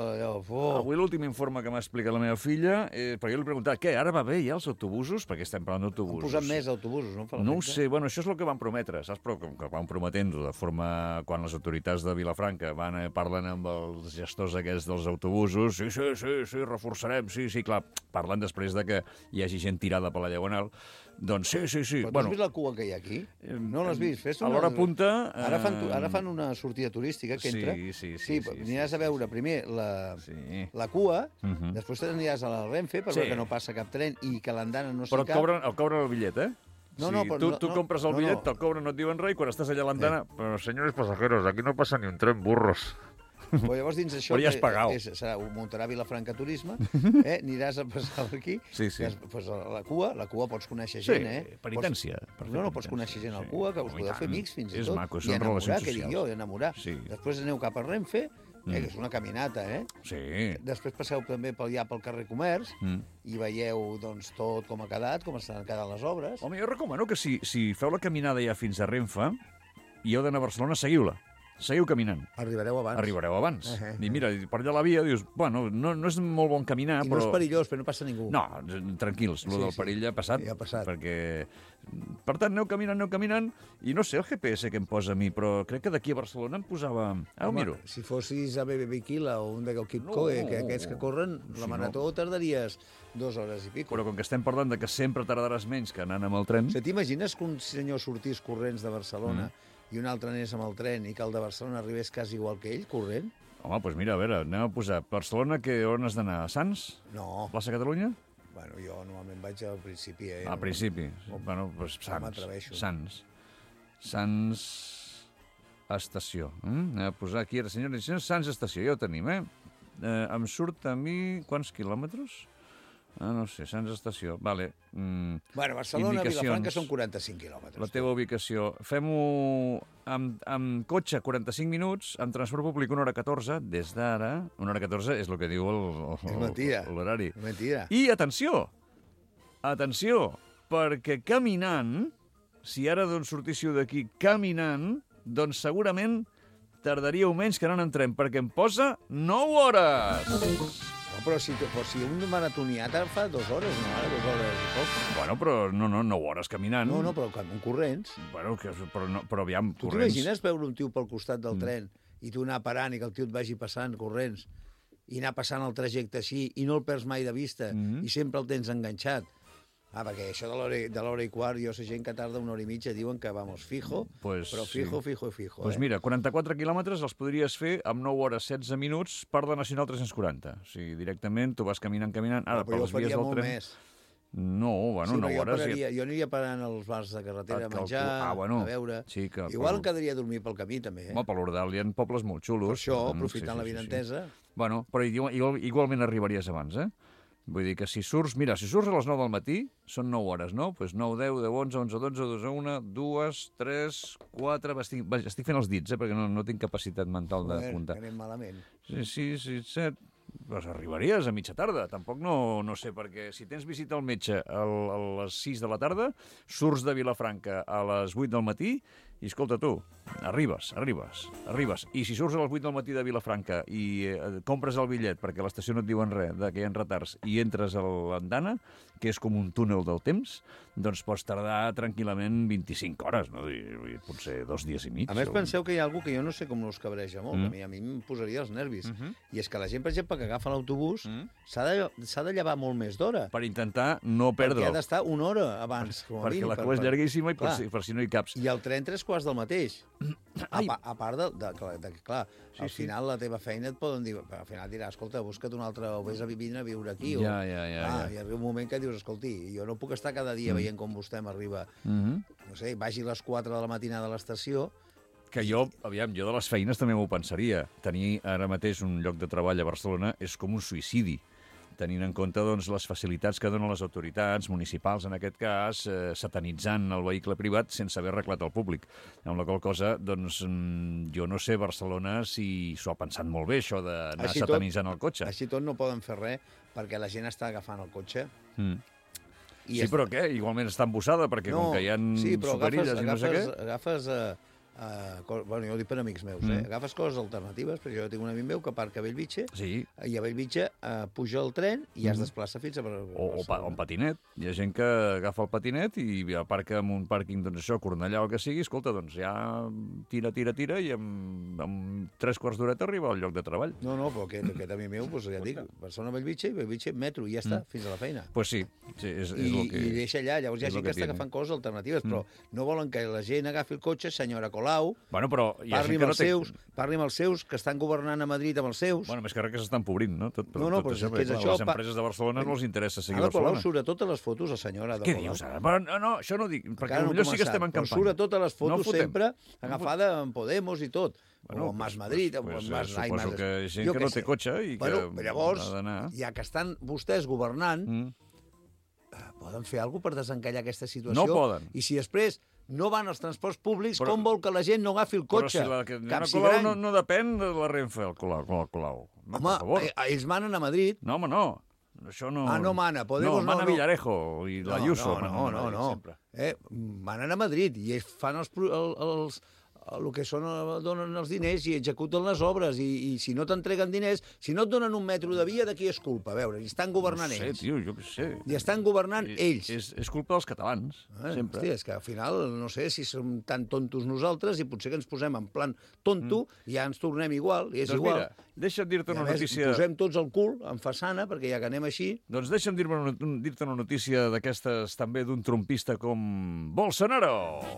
Avui l'últim informe que m'ha explicat la meva filla, perquè jo li he preguntat, què, ara va bé ja els autobusos? Perquè estem parlant d'autobusos. Han posat més autobusos, no? No ho sé, bueno, això és el que van prometre, saps? Però que van prometent-ho de forma... Quan les autoritats de Vilafranca parlen amb els gestors aquests dels autobusos, sí, reforçarem, sí, clar, parlen després de que hi hagi gent tirada per la Diagonal, doncs sí. Però tu has vist la cua que hi ha aquí? No l'has vist? A l'hora punta... Ara fan una sortida turística que entra. Sí. Aniràs a veure primer la cua, després t'aniràs a la Renfe per veure que no passa cap tren i que l'andana no s'hi cap. Però et cobren el bitllet, eh? Tu compres el bitllet, te'l cobren, no et diuen res, i quan estàs allà a l'andana... Però, senyors pasajeros, aquí no passa ni un tren, burros. Però llavors dins això ja has pagat. Muntarà Vilafranca Turisme, aniràs a passar aquí, pues la cua pots conèixer gent, penitència. No, pots conèixer gent a la cua, que us podeu fer amics fins i tot. És maco, són relacions socials. I enamorar. Després aneu cap a Renfe, que és una caminata, Sí. Després passeu també pel carrer Comerç i veieu tot com ha quedat, com estan quedant les obres. Home, jo recomano que si feu la caminada ja fins a Renfe i heu d'anar a Barcelona, seguiu-la. Seguiu caminant. Arribareu abans. I mira, per allà la via dius, bueno, no és molt bon caminar, però... I no és perillós, però no passa ningú. No, tranquils, lo del perill ja ha passat. Ja ha passat. Perquè, per tant, aneu caminant, i no sé el GPS que em posa a mi, però crec que d'aquí a Barcelona em posava... Ho miro. Si fossis a BB o un de Kipkoe, que aquests que corren, la marató tardaries 2 hores i pico. Però com que estem parlant de que sempre tardaràs menys que anant amb el tren... T'imagines que un senyor sortís corrents de Barcelona i un altre anés amb el tren i que el de Barcelona arribés quasi igual que ell, corrent? Home, doncs mira, a veure, anem a posar Barcelona, on has d'anar? Sants? No. Plaça Catalunya? Bueno, jo normalment vaig al principi. Al principi? Bueno, doncs Sants. Sants Estació. Anem a posar aquí, senyores i senyors, Sants Estació, ja ho tenim, em surt a mi quants quilòmetres? No sé, Sants Estació, vale. Bueno, Barcelona, Vilafranca són 45 quilòmetres. La teva ubicació. Fem-ho amb cotxe 45 minuts, amb transport públic 1 hora 14, des d'ara. 1 hora 14 és el que diu l'horari. És mentida. I atenció, perquè caminant, si ara sortíssiu d'aquí caminant, doncs segurament tardaríeu menys que anant en tren, perquè em posa 9 hores. Però si un maratonià fa 2 hores, no? 2 hores i poc. Bueno, però no, 9 hores caminant. No, però amb corrents. Bueno, però aviam, corrents. Tu t'imagines veure un tio pel costat del tren i tu anar parant i que el tio et vagi passant corrents i anar passant el trajecte així i no el perds mai de vista i sempre el tens enganxat? Perquè això de l'hora i quart, jo sé gent que tarda una hora i mitja, diuen que, vamos, fijo, però fijo. Doncs mira, 44 quilòmetres els podries fer amb 9 hores 16 minuts per la Nacional 340. O sigui, directament tu vas caminant. Ara, per les vies del tren... Més. No, bueno, 9 hores... Jo aniria parant als bars de carretera a menjar, a veure... Sí, igual em quedaria a dormir pel camí, també. Home, per l'Ordal hi ha pobles molt xulos. Per això, aprofitant la vinentesa. Bueno, però igualment arribaries abans, eh? Vull dir que si surts a les 9 del matí, són 9 hores, no? Doncs 9, 10, 10, 11, 11, 12, 12, 1, 2, 3, 4... Estic fent els dits, perquè no tinc capacitat mental de comptar. Anem malament. 6, 7... Doncs arribaries a mitja tarda. Tampoc no sé, perquè si tens visita al metge a les 6 de la tarda, surts de Vilafranca a les 8 del matí i, escolta, tu, arribes. I si surts a les 8 del matí de Vilafranca i compres el bitllet perquè a l'estació no et diuen res, que hi ha retards, i entres a l'andana, que és com un túnel del temps, doncs pots tardar tranquil·lament 25 hores, no? Potser 2 dies i mig. A més, penseu que hi ha alguna que jo no sé com us cabreja molt, a mi em posaria els nervis, i és que la gent, per exemple, que agafa l'autobús, s'ha de llevar molt més d'hora. Per intentar no perdre'l. Perquè ha d'estar una hora abans, com a mínim. Perquè la cua és llarguíssima i per si no hi caps. I el tren 3/4 del mateix. A part de que, clar, al final la teva feina et poden dir... Al final dirà, escolta, busca't un altre, o vés a vivir a viure aquí. Ja. I arriba un moment que dius, escolti, jo no puc estar cada dia veient com vostè m'arriba, no sé, vagi a les 4 de la matinada a l'estació... Que jo de les feines també m'ho pensaria. Tenir ara mateix un lloc de treball a Barcelona és com un suïcidi, tenint en compte doncs, les facilitats que donen les autoritats municipals, en aquest cas, satanitzant el vehicle privat sense haver arreglat el públic. Amb la qual cosa, doncs, jo no sé Barcelona si s'ho ha pensat molt bé, això d'anar satanitzant el cotxe. Així tot no poden fer res, perquè la gent està agafant el cotxe. Sí, però què? Igualment està embossada, perquè com que hi ha superilles i no sé què... Agafes bueno, jo ho dic per amics meus, agafes coses alternatives, perquè jo tinc un amic meu que aparca a Bellvitge, i a Bellvitge puja al tren i ja es desplaça fins a... O un patinet. Hi ha gent que agafa el patinet i aparca en un pàrquing, doncs això, Cornellà o el que sigui, escolta, doncs ja tira, i amb 3 quarts d'horeta arriba al lloc de treball. No, però aquest amic meu, doncs ja dic, Barcelona, Bellvitge, metro, i ja està, fins a la feina. Pues sí, és el que... I deixa allà, llavors hi ha gent que està agafant coses alternatives, però no volen que la gent agafi el cotxe, senyora Colau, bueno, però parli amb els seus, que estan governant a Madrid amb els seus. Bueno, més que res que s'estan pobrint, no? Però és que és això. Les empreses de Barcelona no els interessa seguir Colau Barcelona. surt a totes les fotos, la senyora de Colau. Què dius ara? No, això no dic, perquè potser sí que estem en campanya. Surt a totes les fotos sempre, agafada amb Podemos i tot. O amb Mas Madrid, suposo que gent que no té cotxe i que ha d'anar. Llavors, ja que estan vostès governant, poden fer alguna cosa per desencallar aquesta situació. No poden. I si després no van als transports públics, com vol que la gent no agafi el cotxe? Però si la Colau no depèn de la Renfe, el Colau. Home, ells manen a Madrid. No, home, no. Això no... no mana. Podemos mana Villarejo i l'Ayuso. No. Manen a Madrid i ells fan el que són, donen els diners i executen les obres, i si no t'entreguen diners, si no et donen un metro de via, de qui és culpa? A veure, i estan governant ells. No sé, tio, jo què sé. I estan governant ells. És culpa dels catalans, sempre. Hòstia, és que al final, no sé si som tan tontos nosaltres i potser que ens posem en plan tonto i ja ens tornem igual, i és igual. Mira, deixa'm dir-te una notícia... Posem tots el cul en façana, perquè ja que anem així... Doncs deixa'm dir-te una notícia d'aquestes també d'un trompista com Bolsonaro.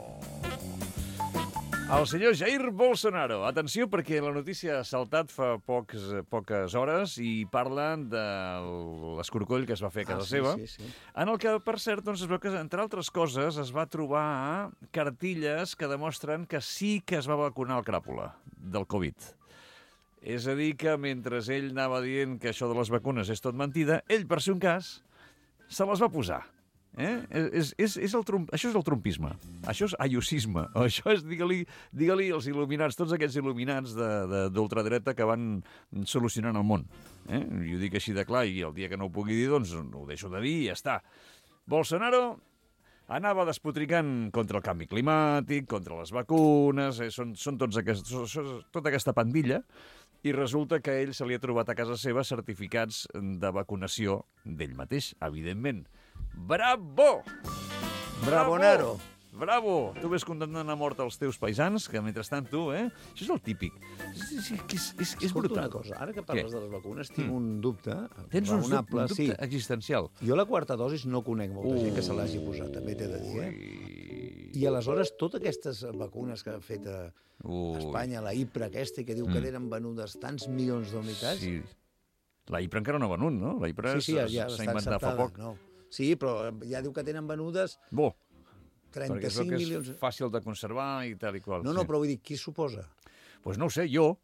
El senyor Jair Bolsonaro. Atenció, perquè la notícia ha saltat fa poques hores i parlen de l'escorcoll que es va fer a casa seva, en el que, per cert, doncs, es veu que, entre altres coses, es va trobar cartilles que demostren que sí que es va vacunar el cràpula del Covid. És a dir, que mentre ell anava dient que això de les vacunes és tot mentida, ell, per ser un cas, se les va posar. Això és el trumpisme, això és ayusisme, això és, digue-li els il·luminats, tots aquests il·luminats d'ultradreta que van solucionant el món. Jo dic així de clar, i el dia que no ho pugui dir, doncs ho deixo de dir i ja està. Bolsonaro anava despotricant contra el canvi climàtic, contra les vacunes, són tota aquesta pandilla, i resulta que ell se li ha trobat a casa seva certificats de vacunació d'ell mateix, evidentment. Bravo! Bravonaro! bravo! Tu ves condemnant a mort els teus paisans, que mentrestant tu, Això és el típic. És brutal. Una cosa, ara que parles de les vacunes, tinc un dubte Tens un raonable. dubte existencial. Jo la quarta dosi no conec molta gent que se l'hagi posat, també t'he de dir, I aleshores, totes aquestes vacunes que han fet a Espanya, la Ipra aquesta, que diu que eren venudes tants milions d'unitats... Sí. La Ipra encara no ha venut, no? La Ipra s'ha inventat fa poc. No. Sí, però ja diu que tenen venudes 35 milions... És fàcil de conservar i tal i qual. No, però vull dir, qui s'ho posa? Doncs no ho sé, jo.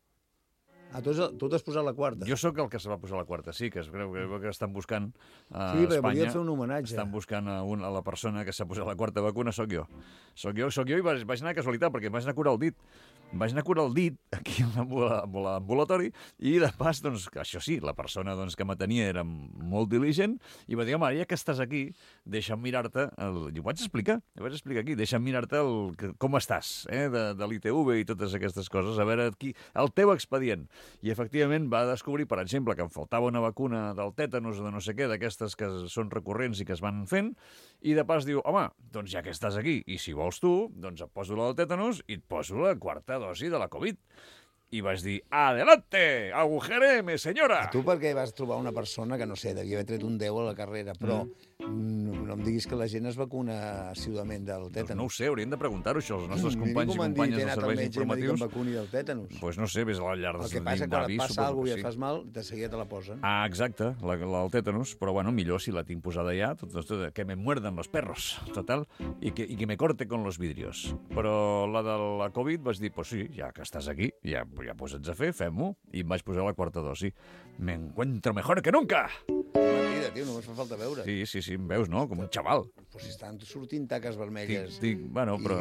Tu t'has posat la quarta. Jo sóc el que se va posar la quarta, sí, que es creu que estan buscant a Espanya. Sí, però volia fer un homenatge. Estan buscant a la persona que s'ha posat la quarta vacuna, sóc jo. Sóc jo i vaig anar a casualitat, perquè em vaig anar a curar el dit. Vaig anar a curar el dit aquí a l'ambulatori i, de pas, doncs, això sí, la persona que m'atenia era molt diligent i va dir, home, ja que estàs aquí, deixa'm mirar-te... I ho vaig explicar aquí, deixa'm mirar-te com estàs, de l'ITV i totes aquestes coses, a veure aquí, el teu expedient. I, efectivament, va descobrir, per exemple, que em faltava una vacuna del tètanus o de no sé què, d'aquestes que són recurrents i que es van fent, i de pas diu, home, doncs ja que estàs aquí, i si vols tu, doncs et poso la del tètanus i et poso la quarta dosi de la Covid. I vaig dir, adelante, agujereme, senyora! Tu perquè vas trobar una persona que, no sé, devia haver tret un 10 a la carrera, però no em diguis que la gent es vacuna assiduament del tètanus. No ho sé, hauríem de preguntar-ho, això, als nostres companys i companyes dels serveis informatius. Com vacuni del tètanus. Doncs no sé, ves a la llar d'avis. El que passa quan et passa alguna cosa i et fas mal, de seguida te la posen. Ah, exacte, el tètanus, però bueno, millor si la tinc posada ja, que me muerdan los perros, total, i que me corte con los vidrios. Però la de la Covid vaig dir, pues sí, ja que estàs aquí, ja posats a fer, fem-ho, i em vaig posar la quarta dosi. Me encuentro mejor que nunca! Mentida, tio, només fa falta veure. Sí, em veus, no? Com un xaval. Però si estan sortint taques vermelles. Bueno, però...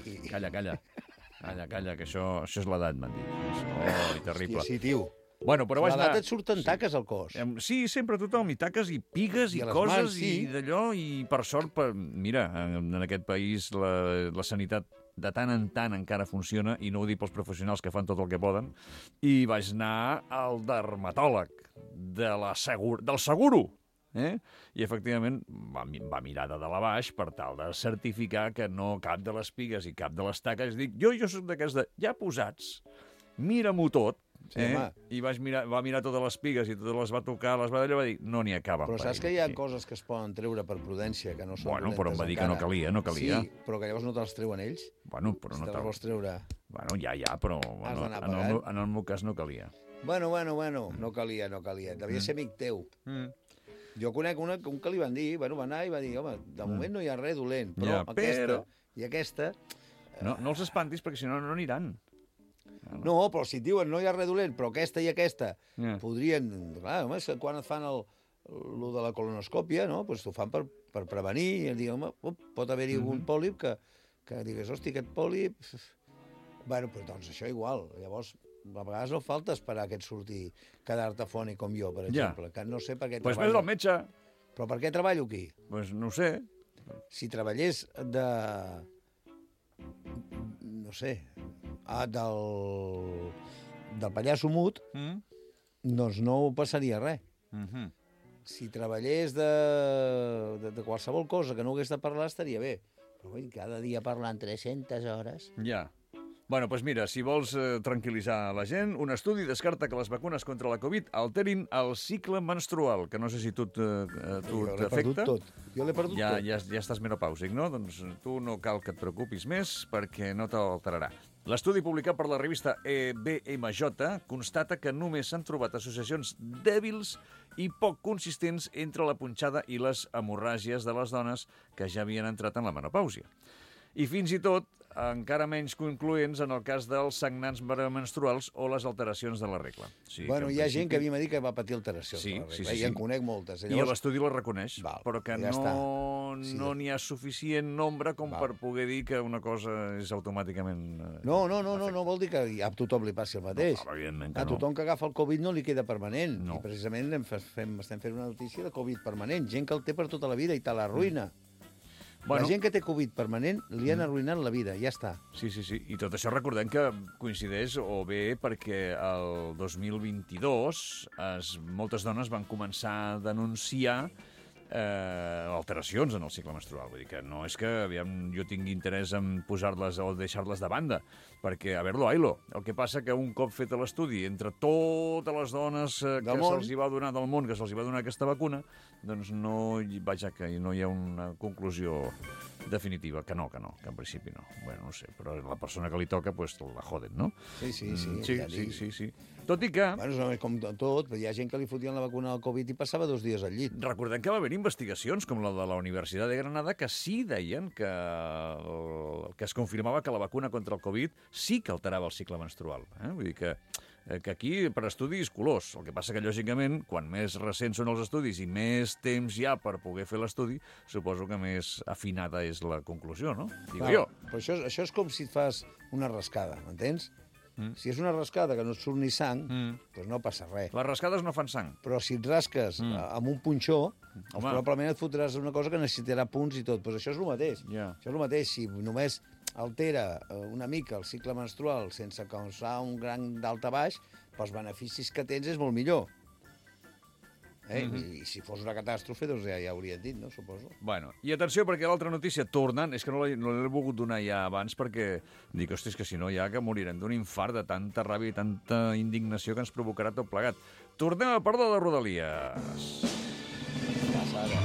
Calla, que això és l'edat, m'han dit. Oh, terrible. Hòstia, sí, tio. Bueno, però vaig anar... A l'edat et surten taques al cos. Sí, sempre tothom, i taques, i pigues, i coses, i d'allò, i per sort, mira, en aquest país la sanitat de tant en tant encara funciona, i no ho dic pels professionals que fan tot el que poden, i vaig anar al dermatòleg del seguro, i efectivament va mirar de dalt a baix per tal de certificar que no cap de les pigues i cap de les taques. Dic, jo soc d'aquests de ja posats, mira-m'ho tot, i va mirar totes les pigues i totes les va tocar, les va d'allò, va dir, no n'hi acaba. Però saps que hi ha coses que es poden treure per prudència, que no són dolentes encara. Bueno, però em va dir que no calia. Sí, però que llavors no te'ls treuen ells. Bueno, però no te'ls vols treure... Bueno, ja, però en el meu cas no calia. Bueno, no calia. Devia ser amic teu. Jo conec un que li van dir, va anar i va dir, home, de moment no hi ha res dolent, però aquesta... No els espantis, perquè si no aniran. No, però si et diuen no hi ha res dolent, però aquesta i aquesta podrien... Clar, home, quan et fan el de la colonoscòpia, no? Doncs t'ho fan per prevenir, i et diuen, home, pot haver-hi algun pòlip que digues, hosti, aquest pòlip... Bueno, però doncs això igual. Llavors, a vegades no falta esperar que et surti quedar-te fònic com jo, per exemple, que no sé per què treballo. Doncs ves al metge. Però per què treballo aquí? Doncs no ho sé. Si treballés de... no sé... del pallasso mut, doncs no passaria res. Si treballés de qualsevol cosa que no hagués de parlar, estaria bé. Però cada dia parlant 300 hores... Ja. Bueno, doncs mira, si vols tranquil·litzar la gent, un estudi descarta que les vacunes contra la Covid alterin el cicle menstrual, que no sé si tu t'afecta. Jo l'he perdut tot. Ja estàs menopàusic, no? Doncs tu no cal que et preocupis més, perquè no t'alterarà. L'estudi publicat per la revista BMJ constata que només s'han trobat associacions dèbils i poc consistents entre la punxada i les hemorràgies de les dones que ja havien entrat en la menopàusia. I fins i tot encara menys concloents en el cas dels sagnants menstruals o les alteracions de la regla. Bueno, hi ha gent que a mi m'ha dit que va patir alteracions de la regla, i en conec moltes. I l'estudi la reconeix, però que no n'hi ha suficient nombre com per poder dir que una cosa és automàticament... No vol dir que a tothom li passi el mateix. A tothom que agafa el Covid no li queda permanent. I precisament estem fent una notícia de Covid permanent. Gent que el té per tota la vida i te l'arruïna. La gent que té Covid permanent li han arruïnat la vida, ja està. Sí. I tot això recordem que coincideix o bé perquè el 2022 moltes dones van començar a denunciar alteracions en el cicle menstrual. Vull dir que no és que jo tingui interès en posar-les o deixar-les de banda, perquè, a veure-lo, ailo, el que passa que un cop fet l'estudi entre totes les dones que se'ls va donar del món, que se'ls va donar aquesta vacuna, doncs no hi ha una conclusió definitiva, que en principi no. Bueno, no sé, però la persona que li toca, pues, la joden, no? Sí. Tot i que... Bueno, és com tot, hi ha gent que li fotien la vacuna del Covid i passava 2 dies al llit. Recordem que va haver investigacions, com la de la Universitat de Granada, que sí deien que es confirmava que la vacuna contra el Covid sí que alterava el cicle menstrual. Vull dir que aquí, per estudis, colors. El que passa que, lògicament, quan més recents són els estudis i més temps hi ha per poder fer l'estudi, suposo que més afinada és la conclusió, no? Digo jo. Però això és com si et fas una rascada, m'entens? Si és una rascada que no et surt ni sang, doncs no passa res. Les rascades no fan sang. Però si et rasques amb un punxó, probablement et fotràs una cosa que necessitarà punts i tot. Doncs això és el mateix. Això és el mateix. Si només altera una mica el cicle menstrual sense causar un gran daltabaix, els beneficis que tens és molt millor. I si fos una catàstrofe, doncs ja hauria dit, no? Suposo. Bueno, i atenció, perquè l'altra notícia, tornant, és que no l'he volgut donar ja abans, perquè dic, hòstia, és que si no ja que morirem d'un infart de tanta ràbia i tanta indignació que ens provocarà tot plegat. Tornem a parlar de Rodalies. Ja s'ha.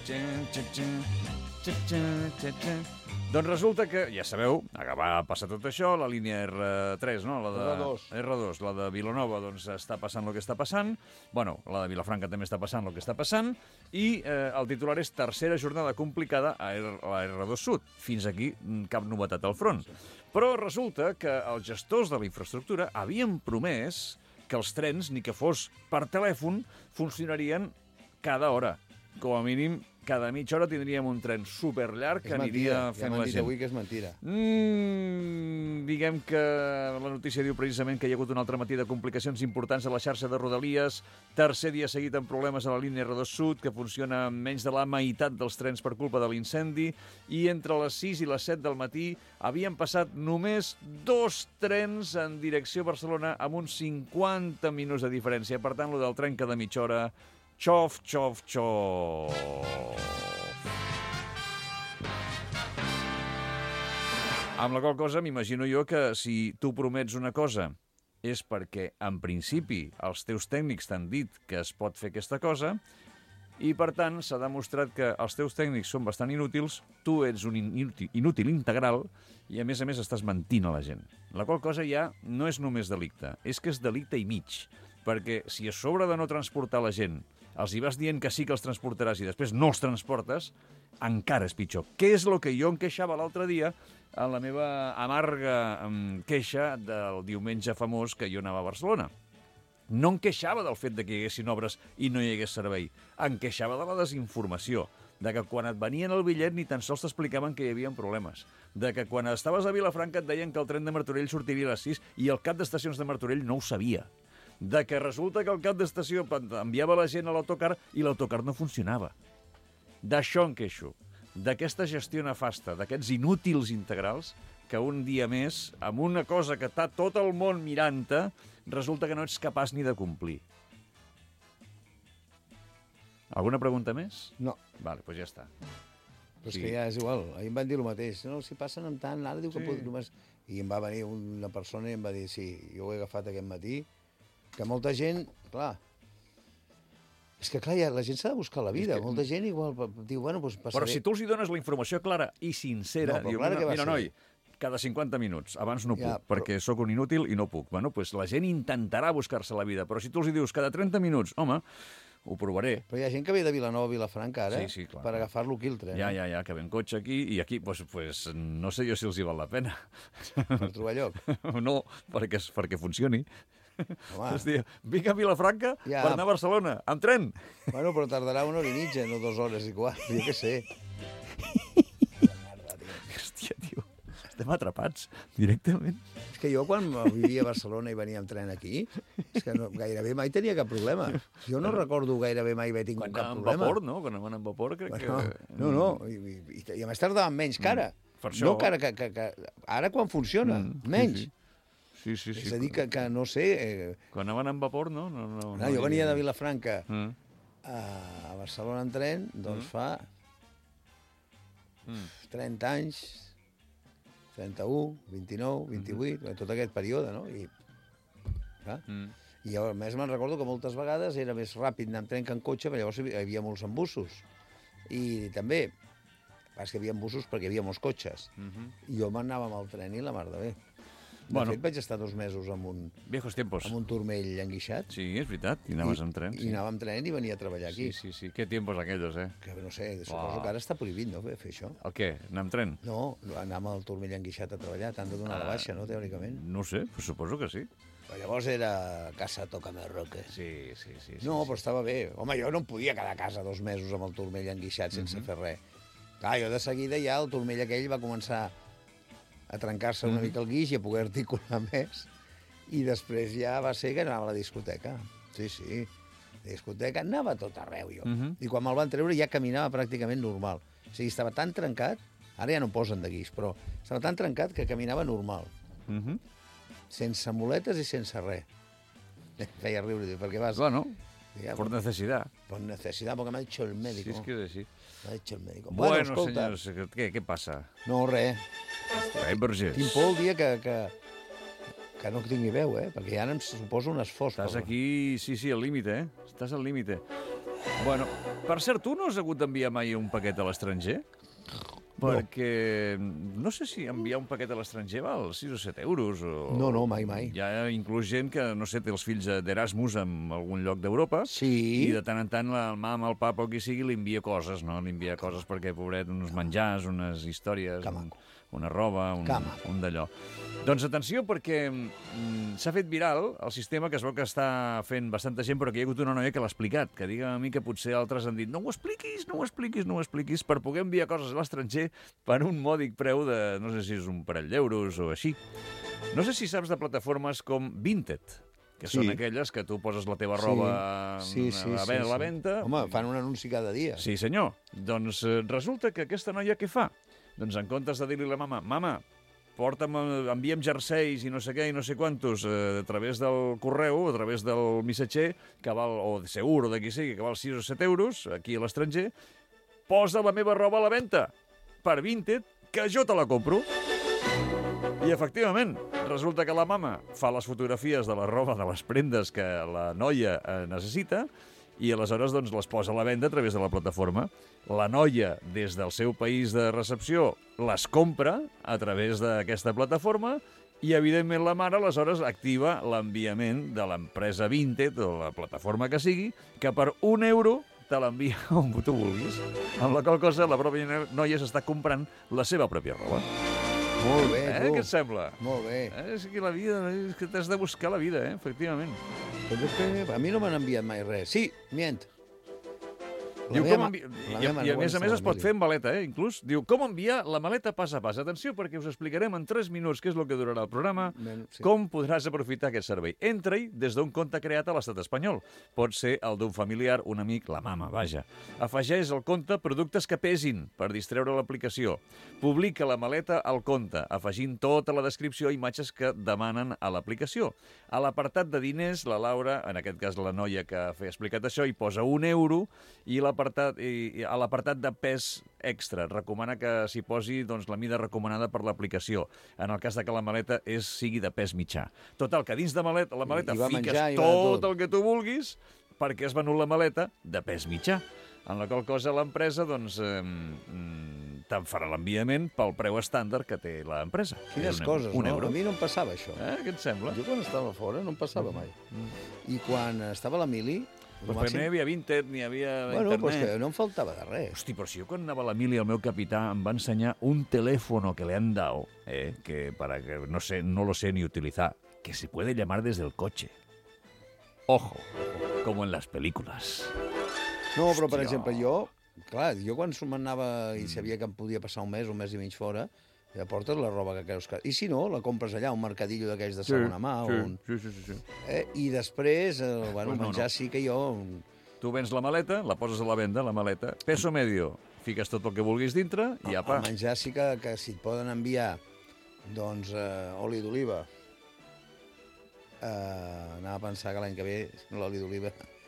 Doncs resulta que, ja sabeu, va passar tot això, la línia R3, no? R2, la de Vilanova, doncs està passant el que està passant, bueno, la de Vilafranca també està passant el que està passant, i el titular és tercera jornada complicada a la R2 Sud. Fins aquí cap novetat al front. Però resulta que els gestors de la infraestructura havien promès que els trens, ni que fos per telèfon, funcionarien cada hora. Com a mínim, cada mitja hora tindríem un tren superllarg que aniria fent la gent. Ja m'han dit avui que és mentira. Diguem que la notícia diu precisament que hi ha hagut un altre matí de complicacions importants a la xarxa de Rodalies, tercer dia seguit amb problemes a la línia R2 Sud, que funciona amb menys de la meitat dels trens per culpa de l'incendi, i entre les 6 i les 7 del matí havien passat només 2 trens en direcció a Barcelona amb uns 50 minuts de diferència. Per tant, lo del tren cada mitja hora, xof, xof, xof. Amb la qual cosa m'imagino jo que si tu promets una cosa és perquè, en principi, els teus tècnics t'han dit que es pot fer aquesta cosa i, per tant, s'ha demostrat que els teus tècnics són bastant inútils, tu ets un inútil integral i, a més, estàs mentint a la gent. La qual cosa ja no és només delicte, és que és delicte i mig, perquè si a sobre de no transportar la gent els hi vas dient que sí que els transportaràs i després no els transportes, encara és pitjor. Què és el que jo em queixava l'altre dia en la meva amarga queixa del diumenge famós que jo anava a Barcelona? No em queixava del fet de que hi haguessin obres i no hi hagués servei. Em queixava de la desinformació, de que quan et venien el bitllet ni tan sols t'explicaven que hi havia problemes, de que quan estaves a Vilafranca et deien que el tren de Martorell sortiria a les 6 i el cap d'estacions de Martorell no ho sabia, de que resulta que el cap d'estació enviava la gent a l'autocar i l'autocar no funcionava. D'això em queixo, d'aquesta gestió nefasta, d'aquests inútils integrals que un dia més, amb una cosa que està tot el món mirant-te, resulta que no ets capaç ni de complir. Alguna pregunta més? No. Vale, doncs ja està. Però és que ja és igual. Ahir em van dir el mateix. No, si passen amb tant, ara diu que pot només... I em va venir una persona i em va dir, sí, jo ho he agafat aquest matí, que molta gent, clar... És que, clar, ja, la gent s'ha de buscar la vida. Molta gent igual diu, bueno, doncs passaré... Però si tu els hi dones la informació clara i sincera, no, diu, mira, noi, cada 50 minuts, abans no puc, perquè sóc un inútil i no puc. Bueno, doncs la gent intentarà buscar-se la vida, però si tu els hi dius cada 30 minuts, home, ho provaré. Però hi ha gent que ve de Vilanova a Vilafranca, ara, clar, per agafar-lo aquí el tren. Ja, que ve en cotxe aquí, i aquí, doncs, no sé jo si els hi val la pena. Per trobar lloc? No, perquè funcioni. Hòstia, vinc a Vilafranca per anar a Barcelona, amb tren. Bueno, però tardarà 1 hora i mitja, no 2 hores i quart, jo què sé. Hòstia, tio, estem atrapats directament. És que jo quan vivia a Barcelona i venia amb tren aquí, és que gairebé mai tenia cap problema. Jo no recordo gairebé mai haver tingut cap problema. Vapor, no? Quan anàvem en vapor, crec que... No, i a més tardàvem menys que ara. No que ara quan funciona, menys. Sí. És a dir, que no sé... Quan anaven en vapor, no? Jo venia de Vilafranca a Barcelona en tren, doncs fa 30 anys, 31, 29, 28, tot aquest període, no? I a més me'n recordo que moltes vegades era més ràpid anar en tren que en cotxe, perquè llavors hi havia molts embussos. I també, és que hi havia embussos perquè hi havia molts cotxes. I jo m'anava amb el tren i la mar de bé. De fet, vaig estar 2 mesos amb un turmell enguixat. Sí, és veritat, i anaves amb tren. I anava amb tren i venia a treballar aquí. Sí. Qué tiempos aquellos, eh? Que no sé, suposo que ara està prohibit, no?, fer això. El què? Anar amb tren? No, anar amb el turmell enguixat a treballar, t'han de donar la baixa, no?, teòricament. No sé, però suposo que sí. Però llavors era casa Tócame Roque. Sí. No, però estava bé. Home, jo no em podia quedar a casa 2 mesos amb el turmell enguixat sense fer res. Clar, jo de seguida ja el turmell aquell va començar a trencar-se una mica el guix i a poder articular més. I després ja va ser que anava a la discoteca. Sí. La discoteca anava a tot arreu, jo. I quan me'l van treure ja caminava pràcticament normal. O sigui, estava tan trencat, ara ja no posen de guix, però estava tan trencat que caminava normal. Sense muletes i sense res. Feia riure, diu, perquè vas... Bueno, por necesidad. Por necesidad, porque me ha dicho el médico. Sí, es que és així. Me ha dicho el médico. Bueno, senyors, què passa? No, res. Burgés. Tinc por el dia que no tingui veu, perquè ja em suposa un esforç. Estàs aquí, sí, al límite, Estàs al límite. Bueno, per cert, tu no has hagut d'enviar mai un paquet a l'estranger? Perquè no sé si enviar un paquet a l'estranger val 6 o 7 euros. No, mai. Hi ha inclús gent que, no sé, té els fills d'Erasmus en algun lloc d'Europa i de tant en tant la mama, el papa o qui sigui li envia coses, no? Li envia coses perquè, pobret, uns menjars, unes històries, una roba, un d'allò. Doncs atenció, perquè s'ha fet viral el sistema que es veu que està fent bastanta gent, però que hi ha hagut una noia que l'ha explicat, que digue a mi que potser altres han dit no ho expliquis, per poder enviar coses a l'estranger per un mòdic preu de, no sé si és un parell d'euros o així. No sé si saps de plataformes com Vinted, que són aquelles que tu poses la teva roba a la venda. Home, fan un anunci cada dia. Sí, senyor. Doncs resulta que aquesta noia què fa? Doncs en comptes de dir-li a la mama, envia'm jerseis i no sé què i no sé quantos a través del correu, a través del missatger, que val, o de Segur o de qui sigui, que val 6 o 7 euros, aquí a l'estranger, posa la meva roba a la venda per Vinted, que jo te la compro. I, efectivament, resulta que la mama fa les fotografies de la roba, de les prendes que la noia necessita, i aleshores doncs, les posa a la venda a través de la plataforma. La noia, des del seu país de recepció, les compra a través d'aquesta plataforma i, evidentment, la mare aleshores activa l'enviament de l'empresa Vinted o la plataforma que sigui, que per 1 euro te l'envia on tu vulguis. Amb la qual cosa la pròpia noia s'està comprant la seva pròpia roba. Molt bé, tu. Què et sembla? Molt bé. És que la vida, és que t'has de buscar la vida, efectivament. A mi no m'han enviat mai res. Sí, mient. Diu, I a més es pot fer en maleta, inclús. Diu, com enviar la maleta pas a pas. Atenció, perquè us explicarem en 3 minuts, que és el que durarà el programa, com podràs aprofitar aquest servei. Entra-hi des d'un compte creat a l'estat espanyol. Pot ser el d'un familiar, un amic, la mama, vaja. Afegeix al compte productes que pesin per distreure l'aplicació. Publica la maleta al compte, afegint tota la descripció i imatges que demanen a l'aplicació. A l'apartat de diners, la Laura, en aquest cas la noia que ha explicat això, hi posa 1 euro i a l'apartat de pes extra. Recomana que s'hi posi la mida recomanada per l'aplicació, en el cas que la maleta sigui de pes mitjà. Total, que dins de la maleta fiques tot el que tu vulguis perquè has venut la maleta de pes mitjà. En la qual cosa l'empresa te'n farà l'enviament pel preu estàndard que té l'empresa. Quines coses, no? A mi no em passava això. Què et sembla? Jo quan estava fora no em passava mai. I quan estava a la mili... Però no hi havia Vinted, ni hi havia internet. Bueno, pues que no em faltava de res. Hosti, però si jo quan anava a la mili el meu capità em va ensenyar un teléfono que le han dado, que para que no lo sé ni utilizar, que se puede llamar desde el coche. Ojo, como en las películas. No, però per exemple, jo quan m'anava i sabia que em podia passar un mes i mig fora, ja portes la roba que creus que... I si no, la compres allà, un mercadillo d'aquells de segona mà. Sí. I després, menjar sí que jo... Tu vens la maleta, la poses a la venda, la maleta, peso medio, fiques tot el que vulguis dintre i apa. El menjar sí que si et poden enviar, doncs, oli d'oliva. Anava a pensar que l'any que ve l'oli d'oliva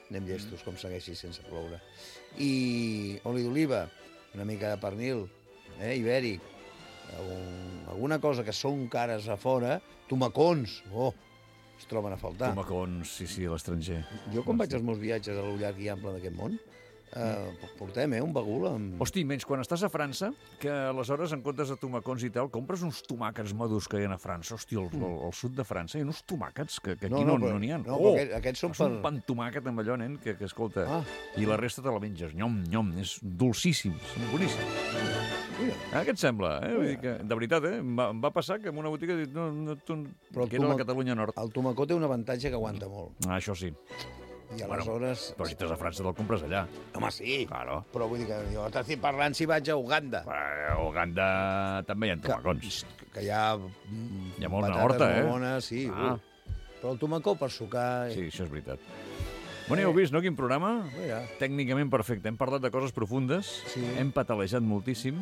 anem llestos, com segueixi sense ploure. I oli d'oliva, una mica de pernil, ibèric, alguna cosa que són cares a fora, tomacons, es troben a faltar. Tomacons, sí, a l'estranger. Jo quan vaig als meus viatges a lo llarg i ample d'aquest món, portem un bagul amb... Hosti, menys quan estàs a França, que aleshores, en comptes de tomacons i tal, compres uns tomàquets madurs que hi ha a França. Hosti, al sud de França hi ha uns tomàquets que aquí no n'hi ha. No, aquests són per... un pan tomàquet amb allò, nen, que escolta, i la resta te la menges. Nyom, nyom, és dolcíssim, boníssim. Què et sembla? Vull dir que, de veritat, em va passar que en una botiga he dit, que era la Catalunya Nord. El tomacó té un avantatge que aguanta molt. Això sí. I aleshores... Però si estàs a França te'l compres allà. Home, sí. Claro. Però vull dir que jo estic parlant si vaig a Uganda. A Uganda també hi ha tomacons. Que hi ha... Hi ha molta horta, molt bones, sí. Però el tomacó per sucar... Sí, això és veritat. Bueno, ja heu vist, no, quin programa? Ja. Tècnicament perfecte. Hem parlat de coses profundes, hem patalejat moltíssim,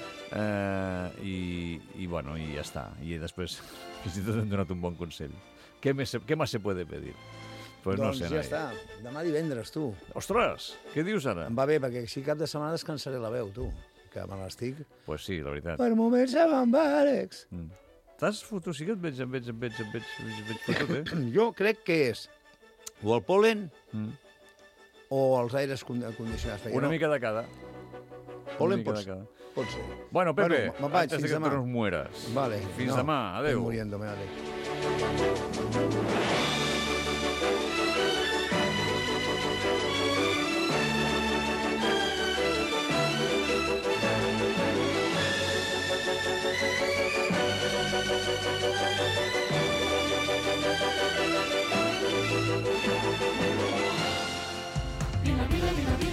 i bueno, i ja està. I després, fins i tot hem donat un bon consell. Què més se puede pedir? Pues doncs no sé, ja està. Demà divendres, tu. Ostres, què dius ara? Em va bé, perquè així cap de setmana descansaré la veu, tu. Que me l'estic... Pues sí, la veritat. Per moments amb Àlex. T'has fotut? Sí que et veig fotut, Jo crec que és o el pol·len o els aires condicionats. Una mica de cada. Pol·len pot ser. Bueno, Pepe, me'n vaig, antes de que te nos mueras. Vale. Fins demà, adeu. Estic muriéndome, Àlex. Vila, vila, vila,